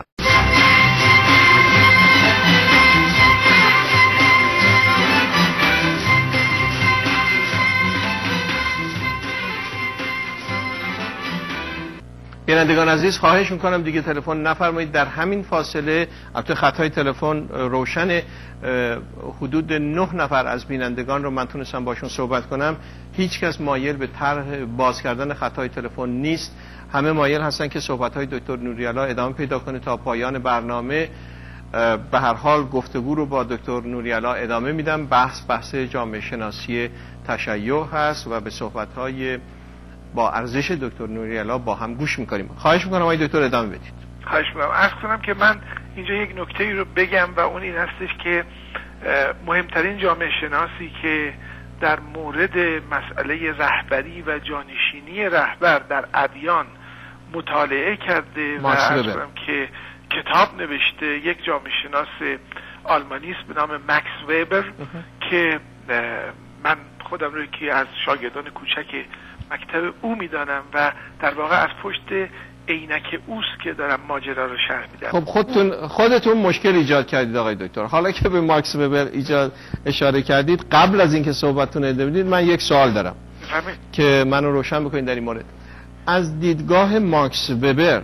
بینندگان عزیز خواهش میکنم دیگه تلفن نفرمایید. در همین فاصله البته خطای تلفن روشن، حدود 9 نفر از بینندگان رو من تونستم باشون صحبت کنم. هیچ کس مایل به طرح باز کردن خطای تلفن نیست. همه مایل هستن که صحبت‌های دکتر نوری‌علا ادامه پیدا کنه تا پایان برنامه. به هر حال گفتگو رو با دکتر نوری‌علا ادامه میدم. بحث جامعه شناسی تشیع هست و به صحبت‌های با ارزش دکتر نوری‌علا با هم گوش میکنیم. خواهش میکنم آقای دکتر ادامه بدید.
خواهش میکنم. عرض کنم که من اینجا یک نکته‌ای رو بگم و اون این هستش که مهمترین جامعه شناسی که در مورد مسئله رهبری و جانشینی رهبر در ادیان مطالعه کرده و عرض کنم که کتاب نوشته یک جامعه شناس آلمانی است به نام مکس وبر که من خودم رو یکی از شاگردان کوچک مکتب او میدانم و در واقع از پشت عینک اوست که دارم ماجرا رو شرح میدم.
خب خودتون مشکل ایجاد کردید آقای دکتر. حالا که به ماکس وبر اشاره کردید، قبل از اینکه صحبتتون ادامه بدید من یک سوال دارم که منو روشن بکنید در این مورد. از دیدگاه ماکس وبر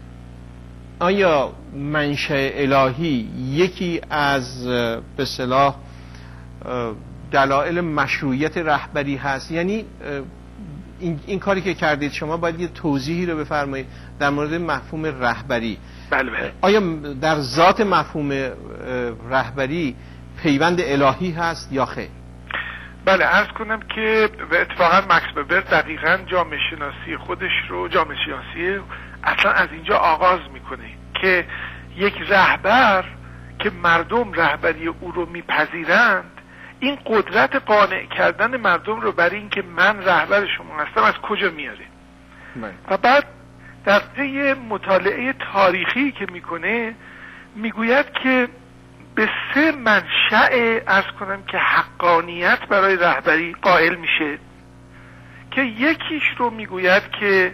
آیا منشأ الهی یکی از به اصطلاح دلایل مشروعیت رهبری هست؟ یعنی این کاری که کردید شما باید یه توضیحی رو بفرمایید در مورد مفهوم رهبری.
بله.
آیا در ذات مفهوم رهبری پیوند الهی هست یا خیر؟
بله، عرض کنم که اتفاقا مکس وبر دقیقاً جامعه شناسی خودش رو، جامعه شناسی اصلا از اینجا آغاز میکنه که یک رهبر که مردم رهبری او رو میپذیرند این قدرت قانع کردن مردم رو برای اینکه من رهبر شما هستم از کجا میاره. و بعد در طی مطالعه تاریخی که میکنه میگوید که به 3 منشأ عرض کنم که حقانیت برای رهبری قائل میشه که یکیش رو میگوید که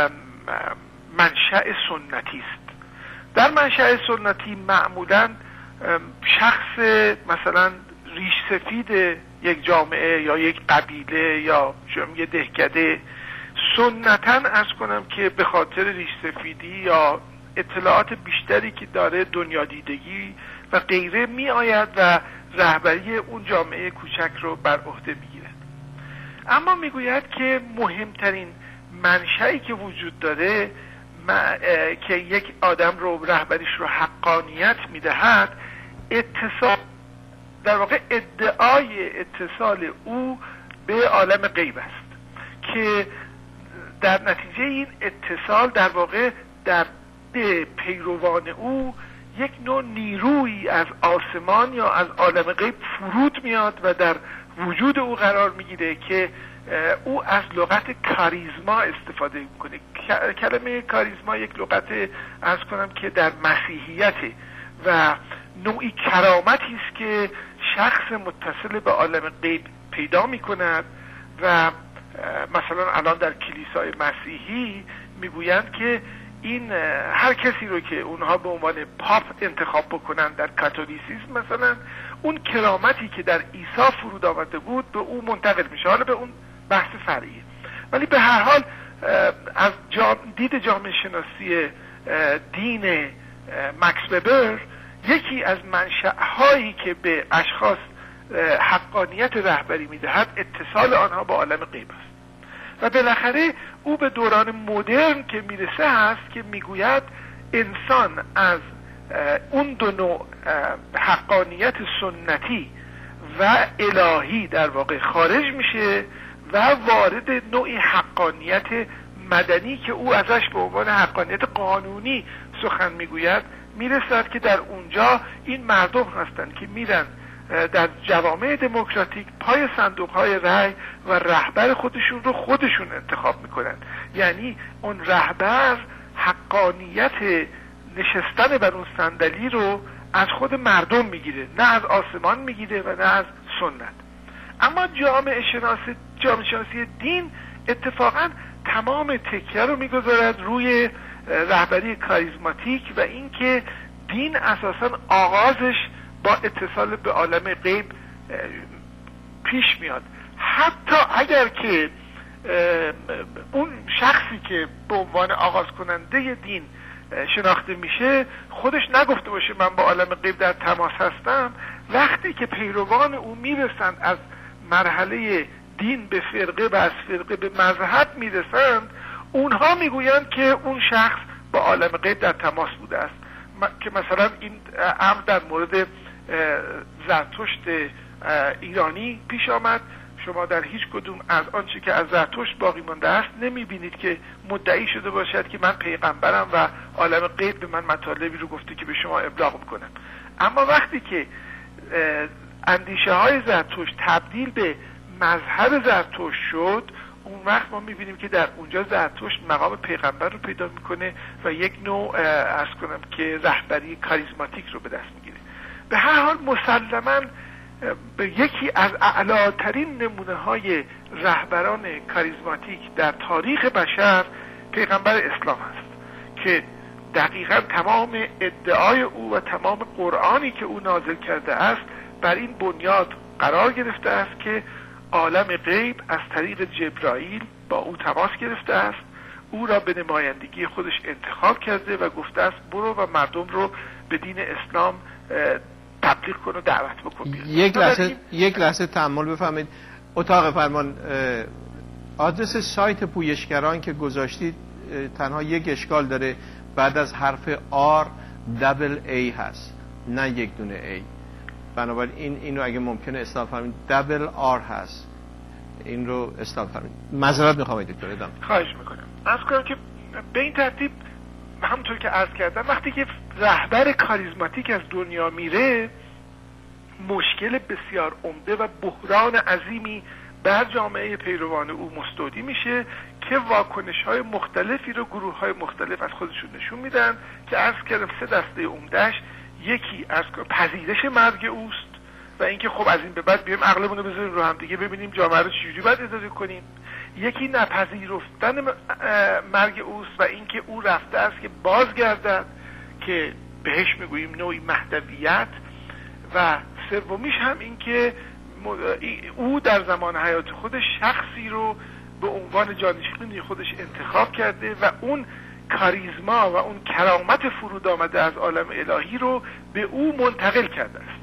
منشأ سنتی است. در منشأ سنتی معمولا شخص مثلا ریش سفید یک جامعه یا یک قبیله یا یه دهکده سنتاً عرض کنم که به خاطر ریش سفیدی یا اطلاعات بیشتری که داره، دنیا دیدگی و غیره می آید و رهبری اون جامعه کوچک رو بر عهده میگیرد. اما میگوید که مهمترین منشأی که وجود داره که یک آدم رو رهبریش رو حقانیت میدهد اتصال، در واقع ادعای اتصال او به عالم غیب است که در نتیجه این اتصال در واقع در پیروان او یک نوع نیرویی از آسمان یا از عالم غیب فرود میاد و در وجود او قرار میگیره که او از لغت کاریزما استفاده میکنه. کلمه کاریزما یک لغت عرض کنم که در مسیحیت و نوعی کرامتی است که شخص متصل به عالم غیب پیدا میکند و مثلا الان در کلیسای مسیحی میگویند که این هر کسی رو که اونها به عنوان پاپ انتخاب بکنن در کاتولیسیسم مثلا، اون کرامتی که در عیسی فرود آمده بود به او منتقل میشه. حالا به اون بحث فرعیه، ولی به هر حال از دید جامعه شناسی دین مکس وبر یکی از منشأهایی که به اشخاص حقانیت رهبری میدهد اتصال آنها با عالم غیب است و بالاخره او به دوران مدرن که میرسه هست که میگوید انسان از اون دو نوع حقانیت سنتی و الهی در واقع خارج میشه و وارد نوعی حقانیت مدنی که او ازش به عنوان حقانیت قانونی سخن میگوید میرسد که در اونجا این مردم هستند که میرن در جوامع دموکراتیک پای صندوق‌های رأی و رهبر خودشون رو خودشون انتخاب میکنن. یعنی اون رهبر حقانیت نشستن بر اون صندلی رو از خود مردم میگیره، نه از آسمان میگیره و نه از سنت. اما جامعه شناسی دین اتفاقا تمام تکیه رو میگذارد روی رهبری کاریزماتیک و اینکه دین اساسا آغازش با اتصال به عالم غیب پیش میاد، حتی اگر که اون شخصی که به عنوان آغاز کننده دین شناخته میشه خودش نگفته باشه من با عالم غیب در تماس هستم. وقتی که پیروان او میرسند از مرحله دین به فرقه و از فرقه به مذهب میرسند، اونها میگویند که اون شخص با عالم غیب در تماس بوده است. که مثلا این امر در مورد زرتشت ایرانی پیش آمد. شما در هیچ کدوم از آنچه که از زرتشت باقی مانده است نمیبینید که مدعی شده باشد که من پیغمبرم و عالم غیب به من مطالبی رو گفته که به شما ابلاغ میکنم. اما وقتی که اندیشه های زرتشت تبدیل به مذهب زرتشت شد، اون وقت ما میبینیم که در اونجا زرتشت مقام پیغمبر رو پیدا میکنه و یک نوع عرض کنم که رهبری کاریزماتیک رو به دست میگیره. به هر حال مسلماً به یکی از اعلاترین نمونه های رهبران کاریزماتیک در تاریخ بشر پیغمبر اسلام است که دقیقاً تمام ادعای او و تمام قرآنی که او نازل کرده است بر این بنیاد قرار گرفته است که عالم غیب از طریق جبرائیل با او تماس گرفته است، او را به نمایندگی خودش انتخاب کرده و گفته است برو و مردم رو به دین اسلام تبلیغ کن و دعوت بکن.
یک لحظه تأمل بفرمایید. اتاق فرمان، آدرس سایت پویشگران که گذاشتید تنها یک اشکال داره، بعد از حرف R دبل A هست نه یک دونه A. بنابراین اینو اگه ممکنه اصلاح فرمایید. دبل R هست، این رو اصلاح فرمایید. معذرت میخوام دکتر ادامه.
خواهش میکنم. عرض کنم که به این ترتیب همونطور که عرض کردم وقتی که رهبر کاریزماتیک از دنیا میره، مشکل بسیار عمده و بحران عظیمی بر جامعه پیروان او مستودی میشه که واکنش‌های مختلفی رو گروه‌های مختلف از خودشون نشون میدن که عرض کردم سه دسته عمده‌اش، یکی از پذیرش مرگ اوست و اینکه خب از این به بعد بیایم عقلمون رو بذاریم رو هم دیگه ببینیم جامعه رو چجوری باید اداره کنیم. یکی نپذیرفتن مرگ اوست و اینکه او رفته است که بازگردد که بهش میگوییم نوعی مهدویت، و سومیش هم اینکه او در زمان حیات خودش شخصی رو به عنوان جانشین خودش انتخاب کرده و اون کاریزما و اون کرامت فرود آمده از عالم الهی رو به او منتقل کرده است.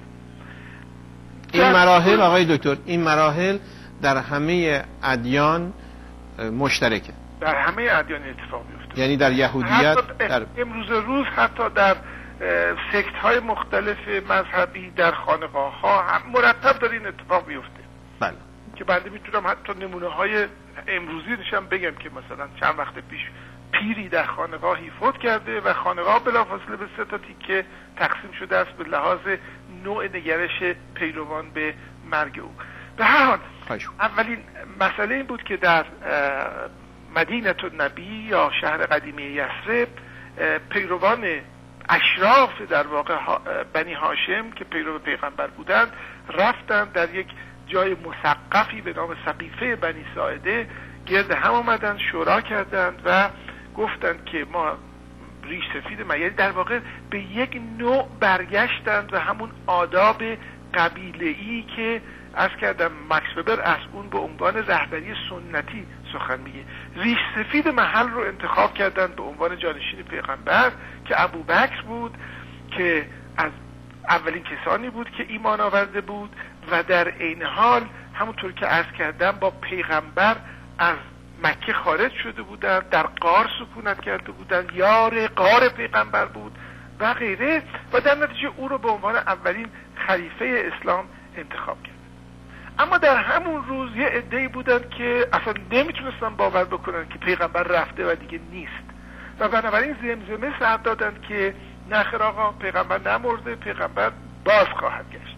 این مراحل آقای دکتر، این مراحل در همه ادیان مشترکه،
در همه ادیان اتفاق میفته.
یعنی در یهودیت، در
امروز روز حتی در سکت های مختلف مذهبی، در خانقاه ها هم مرتب داره این اتفاق میفته.
بله.
که بنده میتونم حتی نمونه های امروزی نشم بگم که مثلا چند وقت پیش پیری در خانقاهی فوت کرده و خانقاه بلافاصله به 3 تا تیکه تقسیم شده است به لحاظ نوع نگرش پیروان به مرگ او. به هر حال اولین مسئله این بود که در مدینه النبی یا شهر قدیمی یثرب پیروان اشراف در واقع بنی هاشم که پیرو پیغمبر بودند رفتن در یک جای مسقفی به نام سقیفه بنی ساعده گرد هم آمدن، شورا کردند و گفتند که ما ریش سفید یعنی در واقع به یک نوع برگشتند و همون آداب قبیله‌ای که عرض کردم مکس وبر از اون به عنوان رهبری سنتی سخن میگه. ریش سفید محل رو انتخاب کردند به عنوان جانشین پیغمبر که ابوبکر بود که از اولین کسانی بود که ایمان آورده بود و در عین حال همونطور که عرض کردم با پیغمبر از مکه خارج شده بودند، در غار سکونت کرده بودند، یار غار پیغمبر بود و غیره و در نتیجه او رو به عنوان اولین خلیفه اسلام انتخاب کرد. اما در همون روز یه عده‌ای بودند که اصلا نمیتونستن باور بکنن که پیغمبر رفته و دیگه نیست و بنابراین زمزمه سر دادند که نخیر آقا پیغمبر نمرده، پیغمبر باز خواهد گشت.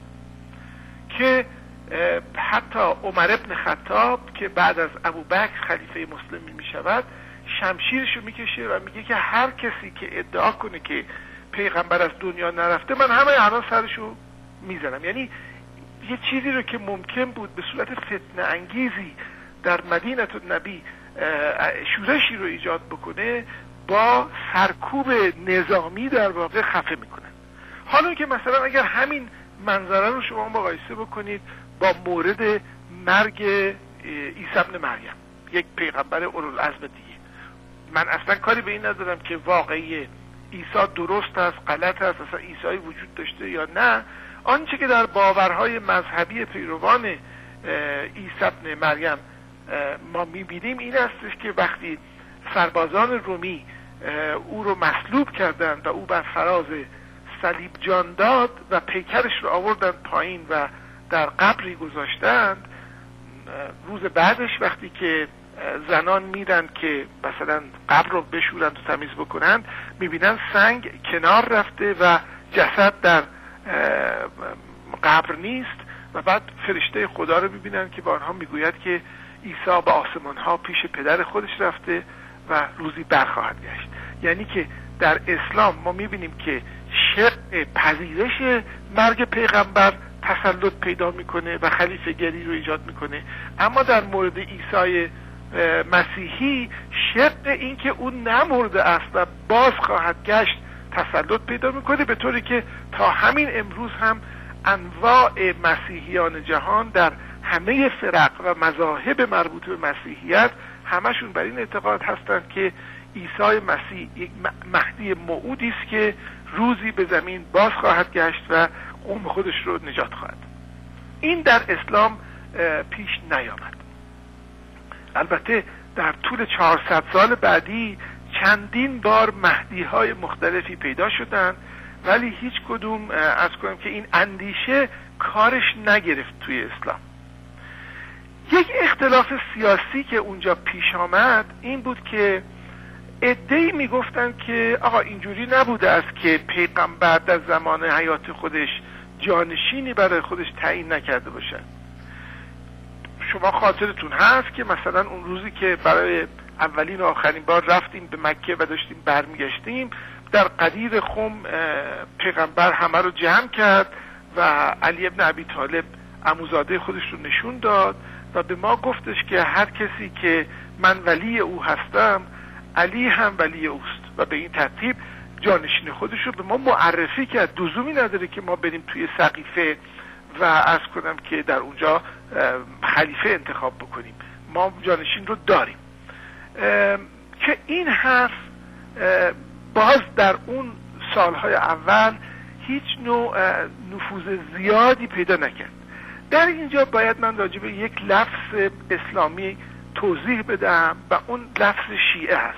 که حتی عمر ابن خطاب که بعد از ابوبکر خلیفه مسلمین می شود شمشیرشو میکشه و میگه که هر کسی که ادعا کنه که پیغمبر از دنیا نرفته من همه الان سرشو میزنم. یعنی یه چیزی رو که ممکن بود به صورت فتنه انگیزی در مدینه النبی شورشی رو ایجاد بکنه با سرکوب نظامی در واقع خفه میکنن. حالا که مثلا اگر همین منظره رو شما مقایسه بکنید با مورد مرگ عیسی ابن مریم، یک پیغمبر اولوالعزم دیگه، من اصلا کاری به این ندارم که واقعی عیسی درست است، غلط است، اصلا عیسی وجود داشته یا نه. آنچه که در باورهای مذهبی پیروان عیسی ابن مریم ما میبینیم این استش که وقتی سربازان رومی او رو مصلوب کردند و او بر فراز صلیب جان داد و پیکرش رو آوردن پایین و در قبری گذاشتند، روز بعدش وقتی که زنان میرن که مثلا قبر رو بشورند و تمیز بکنند میبینن سنگ کنار رفته و جسد در قبر نیست و بعد فرشته خدا رو میبینن که با آنها میگوید که عیسی به آسمان ها پیش پدر خودش رفته و روزی برخواهد گشت. یعنی که در اسلام ما میبینیم که شرع پذیرش مرگ پیغمبر تسلط پیدا میکنه و خلیفه گری رو ایجاد میکنه، اما در مورد عیسی مسیحی شرع این که اون نمرده است و باز خواهد گشت تسلط پیدا میکنه، به طوری که تا همین امروز هم انواع مسیحیان جهان در همه فرق و مذاهب مربوط به مسیحیت همشون بر این اعتقاد هستند که عیسی مسیح یک مهدی موعودی است که روزی به زمین باز خواهد گشت و قوم خودش رو نجات خواهد. این در اسلام پیش نیامد. البته در طول 400 سال بعدی چندین بار مهدی های مختلفی پیدا شدند ولی هیچ کدوم از کنم که این اندیشه کارش نگرفت توی اسلام. یک اختلاف سیاسی که اونجا پیش آمد این بود که عده‌ای میگفتن که آقا اینجوری نبوده است که پیغمبر در زمان حیات خودش جانشینی برای خودش تعیین نکرده باشه. شما خاطرتون هست که مثلا اون روزی که برای اولین و آخرین بار رفتیم به مکه و داشتیم برمیگشتیم در قدیر خم پیغمبر همه رو جمع کرد و علی ابن ابی طالب عموزاده خودش رو نشون داد و به ما گفتش که هر کسی که من ولی او هستم علی هم ولی اوست و به این ترتیب جانشین خودش رو به ما معرفی کرد. لزومی نداره که ما بریم توی سقیفه و عرض کنم که در اونجا خلیفه انتخاب بکنیم، ما جانشین رو داریم. که این حرف باز در اون سالهای اول هیچ نوع نفوذ زیادی پیدا نکرد. در اینجا باید من راجع به یک لفظ اسلامی توضیح بدم و اون لفظ شیعه هست.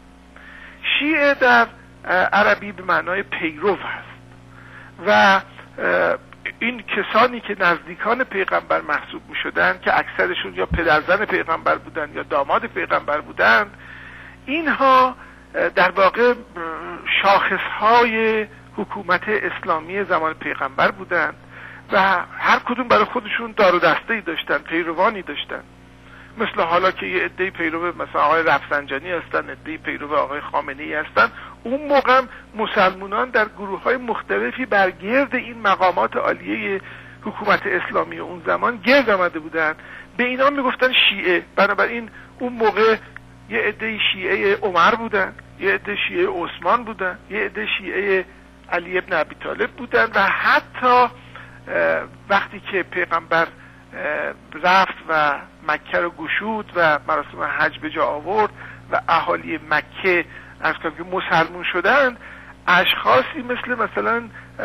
شیعه در عربی به معنای پیرو هست و این کسانی که نزدیکان پیغمبر محسوب می شدن که اکثرشون یا پدرزن پیغمبر بودن یا داماد پیغمبر بودن، اینها در واقع شاخصهای حکومت اسلامی زمان پیغمبر بودند و هر کدوم برای خودشون دار و دسته‌ای داشتن، پیروانی داشتن. مثل حالا که یه عده‌ای پیرو مثلا آقای رفسنجانی هستن، عده‌ای پیرو آقای خامنه‌ای هستن. اون موقع مسلمانان در گروه‌های مختلفی بر گرد این مقامات عالیه حکومت اسلامی اون زمان گرد آمده بودن. به اینا میگفتن شیعه. بنابراین اون موقع یه عده شیعه عمر بودن، یه عده شیعه عثمان بودن، یه عده شیعه علی ابن ابی طالب بودن و حتی وقتی که پیغمبر رفت و مکه رو گشود و مراسم حج به جا آورد و اهالی مکه از که مسلمون شدن، اشخاصی مثلا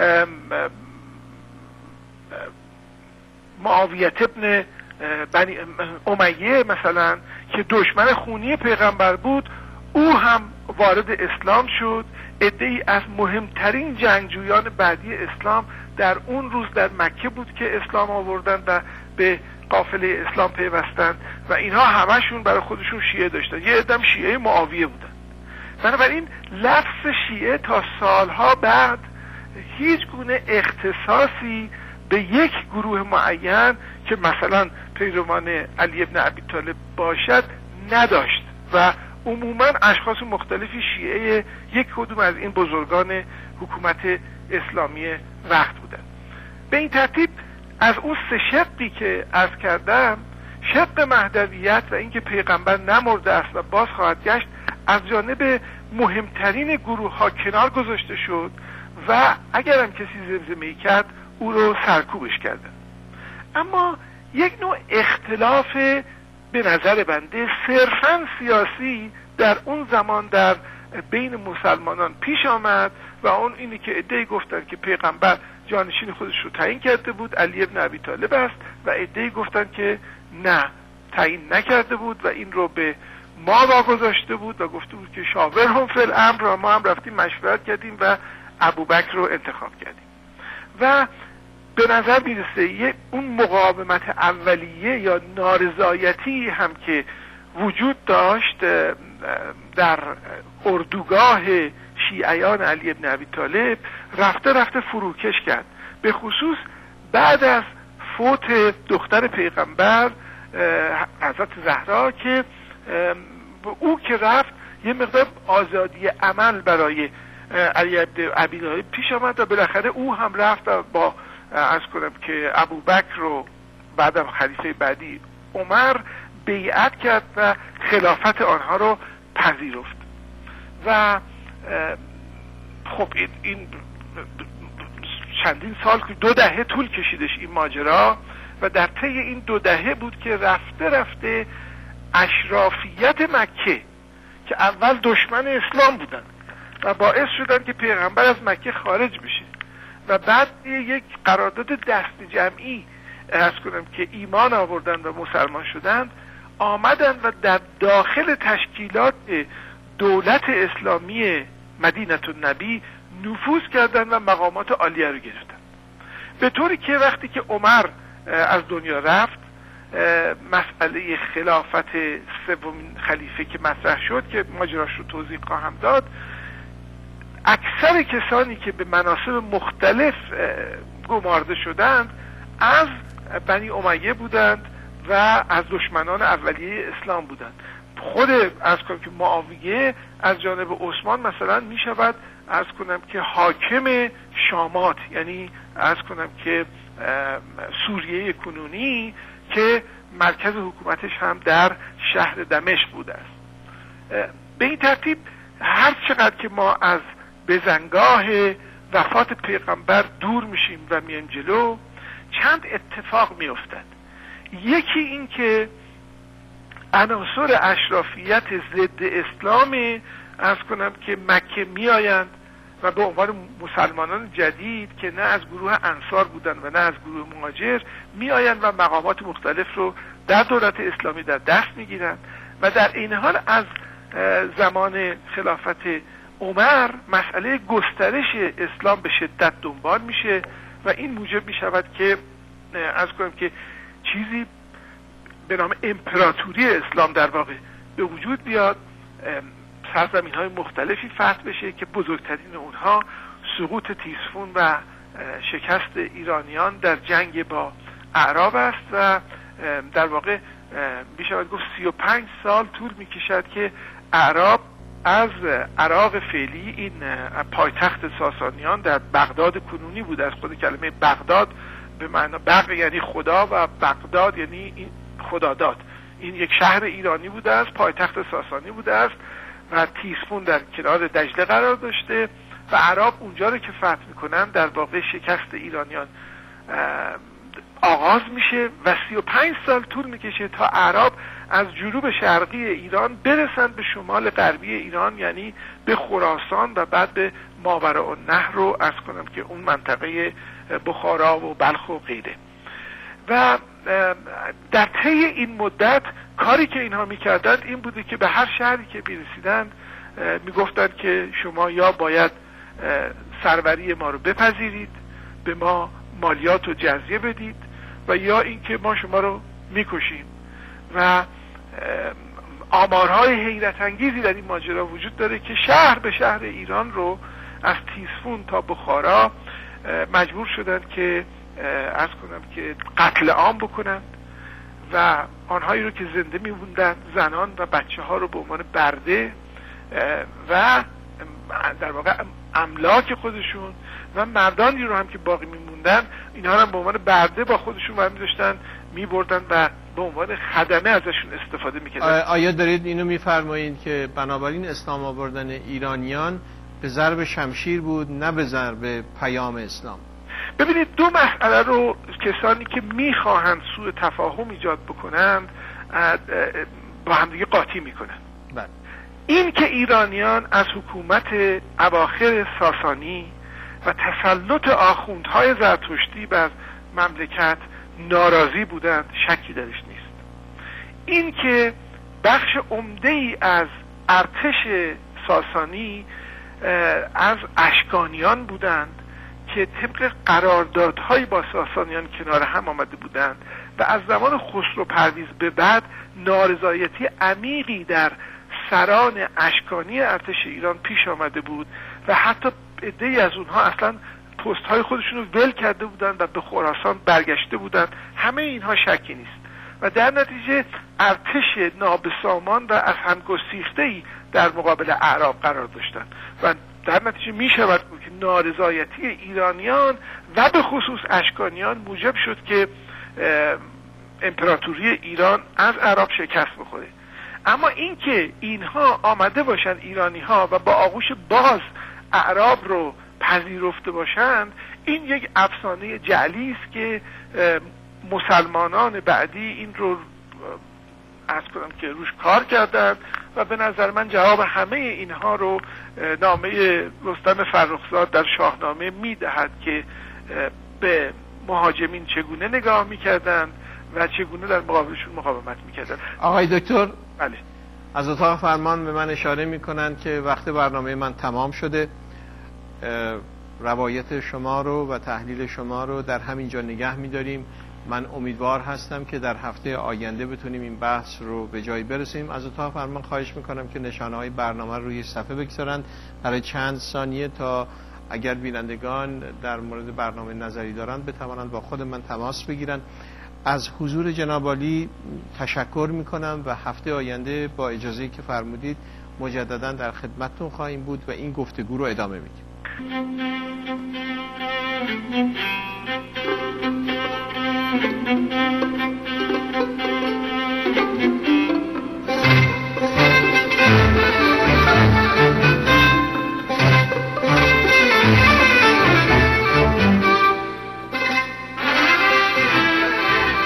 معاویه ابن بنی امیه مثلا که دشمن خونی پیغمبر بود، او هم وارد اسلام شد. عده‌ای از مهمترین جنگجویان بعدی اسلام در اون روز در مکه بود که اسلام آوردن و به قافله اسلام پیوستن و اینها همشون برای خودشون شیعه داشتن. یه عدم شیعه معاویه بودن. بنابراین لفظ شیعه تا سالها بعد هیچ گونه اختصاصی به یک گروه معین که مثلا پیروان علی ابن ابی طالب باشد نداشت و عموما اشخاص مختلفی شیعه یک کدوم از این بزرگان حکومت اسلامی وقت بودن. به این ترتیب از اون سه شقی که عرض کردم، شق مهدویت و اینکه پیغمبر نمرده است و باز خواهد گشت، از جانب مهمترین گروه ها کنار گذاشته شد و اگرم کسی زمزمه‌ای کرد او رو سرکوبش کردن. اما یک نوع اختلاف به نظر بنده صرفاً سیاسی در اون زمان در بین مسلمانان پیش آمد و اون اینی که عده‌ای گفتن که پیغمبر جانشین خودش رو تعیین کرده بود، علی ابن ابی طالب است، و عده‌ای گفتن که نه، تعیین نکرده بود و این رو به ما واگذاشته بود و گفته بود که شاورهم فی الامر، را ما هم رفتیم مشورت کردیم و ابوبکر رو انتخاب کردیم. و به نظر میرسه اون مقاومت اولیه یا نارضایتی هم که وجود داشت در اردوگاه شیعیان علی ابن ابی طالب رفته فروکش کرد، به خصوص بعد از فوت دختر پیغمبر حضرت زهرا که او که رفت یه مقدار آزادی عمل برای علی ابن ابی طالب پیش آمد و بالاخره او هم رفت و با عرض کنم که ابوبکر رو بعدم خلیفه بعدی عمر بیعت کرد و خلافت آنها رو پذیرفت. و خب این چندین سال که 2 دهه طول کشیدش این ماجرا و در طی این 2 دهه بود که رفته اشرافیت مکه که اول دشمن اسلام بودن و باعث شدن که پیغمبر از مکه خارج بشه و بعد یک قرارداد دست جمعی عرض کنم که ایمان آوردن و مسلمان شدند، آمدن و در داخل تشکیلات دولت اسلامی مدینه النبی نفوذ کردن و مقامات عالیه رو گرفتن، به طوری که وقتی که عمر از دنیا رفت مسئله خلافت سومین خلیفه که مطرح شد که ماجراش رو توضیح خواهم داد، اکثر کسانی که به مناصب مختلف گمارده شدند از بنی امیه بودند و از دشمنان اولیه اسلام بودند. خود از کنم که معاویه از جانب عثمان مثلا می شود از کنم که حاکم شامات، یعنی از کنم که سوریه کنونی که مرکز حکومتش هم در شهر دمشق بوده است. به این ترتیب هر چقدر که ما از بزنگاه وفات پیغمبر دور میشیم و میایم جلو، چند اتفاق میافتد. یکی این که عناصر اشرافیت ضد اسلام از کنم که مکه میآیند و به عنوان مسلمانان جدید که نه از گروه انصار بودن و نه از گروه مهاجر میآیند و مقامات مختلف رو در دولت اسلامی در دست میگیرند و در این حال از زمان خلافت عمر مسئله گسترش اسلام به شدت دنبال میشه و این موجب میشود که از کنم که چیزی به نام امپراتوری اسلام در واقع به وجود بیاد، سرزمین های مختلفی فتح بشه که بزرگترین اونها سقوط تیسفون و شکست ایرانیان در جنگ با اعراب است و در واقع میشود گفت 35 سال طول میکشد که اعراب از عراق فعلی، این پایتخت ساسانیان در بغداد کنونی بود. از خود کلمه بغداد به معنی بغ یعنی خدا و بغداد یعنی خداداد. این یک شهر ایرانی بوده است، پایتخت ساسانی بوده است و تیسفون در کنار دجله قرار داشته و عرب اونجا رو که فتح میکنن در واقع شکست ایرانیان آغاز میشه و 35 سال طول میکشه تا عرب از جنوب شرقی ایران برسن به شمال غربی ایران، یعنی به خراسان و بعد به ماوراءالنهر رو عرض کنم که اون منطقه بخارا و بلخ و غیره. و در طی این مدت کاری که اینها میکردند این بوده که به هر شهری که میرسیدند میگفتند که شما یا باید سروری ما رو بپذیرید، به ما مالیات و جزیه بدید و یا اینکه ما شما رو میکشیم. و آمارهای حیرت انگیزی در این ماجرا وجود داره که شهر به شهر ایران رو از تیسفون تا بخارا مجبور شدند که عرض کنم که قتل عام بکنند و آنهایی رو که زنده میموندن، زنان و بچه ها رو به عنوان برده و در واقع املاک خودشون و مردانی رو هم که باقی میموندن اینها هم به عنوان برده با خودشون برمی داشتن میبردن و به عنوان خدمه ازشون استفاده میکردن.
آیا دارید اینو میفرمایید که بنابراین اسلام آوردن ایرانیان به ضرب شمشیر بود نه به ضرب پیام اسلام؟
ببینید دو مسئله رو کسانی که میخواهند سوء تفاهم ایجاد بکنند با همدیگه قاطی میکنند.
بله.
این که ایرانیان از حکومت اواخر ساسانی و تسلط آخوندهای زرتشتی بر مملکت ناراضی بودند شکی درش نیست. این که بخش عمده‌ای از ارتش ساسانی از اشکانیان بودند که طبق قراردادهای با ساسانیان کنار هم آمده بودند و از زمان خسرو پرویز به بعد نارضایتی عمیقی در سران اشکانی ارتش ایران پیش آمده بود و حتی عده‌ای از اونها اصلا پست های خودشون رو ول کرده بودند و به خراسان برگشته بودند. همه اینها شکی نیست و در نتیجه ارتش نابسامان و از هم گسیخته‌ای در مقابل اعراب قرار داشتند و در نتیجه می شود که نارضایتی ایرانیان و به خصوص اشکانیان موجب شد که امپراتوری ایران از عرب شکست بخوره. اما اینکه اینها آمده باشند ایرانی ها و با آغوش باز اعراب رو پذیرفته باشند، این یک افسانه جعلی است که مسلمانان بعدی این رو عرض کنم که روش کار کردند و به نظر من جواب همه اینها رو نامه رستم فرخزاد در شاهنامه میدهد که به مهاجمین چگونه نگاه میکردند و چگونه در مقابلشون مقاومت میکردند.
آقای دکتر،
بله،
از اتاق فرمان به من اشاره میکنند که وقت برنامه من تمام شده. روایت شما رو و تحلیل شما رو در همینجا نگه میداریم. من امیدوار هستم که در هفته آینده بتونیم این بحث رو به جایی برسیم. از اتاق فرمان خواهش میکنم که نشانه‌های برنامه رو روی صفحه بگذارند برای چند ثانیه تا اگر بینندگان در مورد برنامه نظری دارند بتوانند با خود من تماس بگیرند. از حضور جناب عالی تشکر میکنم و هفته آینده با اجازه‌ای که فرمودید مجددا در خدمتتون خواهیم بود و این گفتگو رو ادامه میدیم.
Thank you.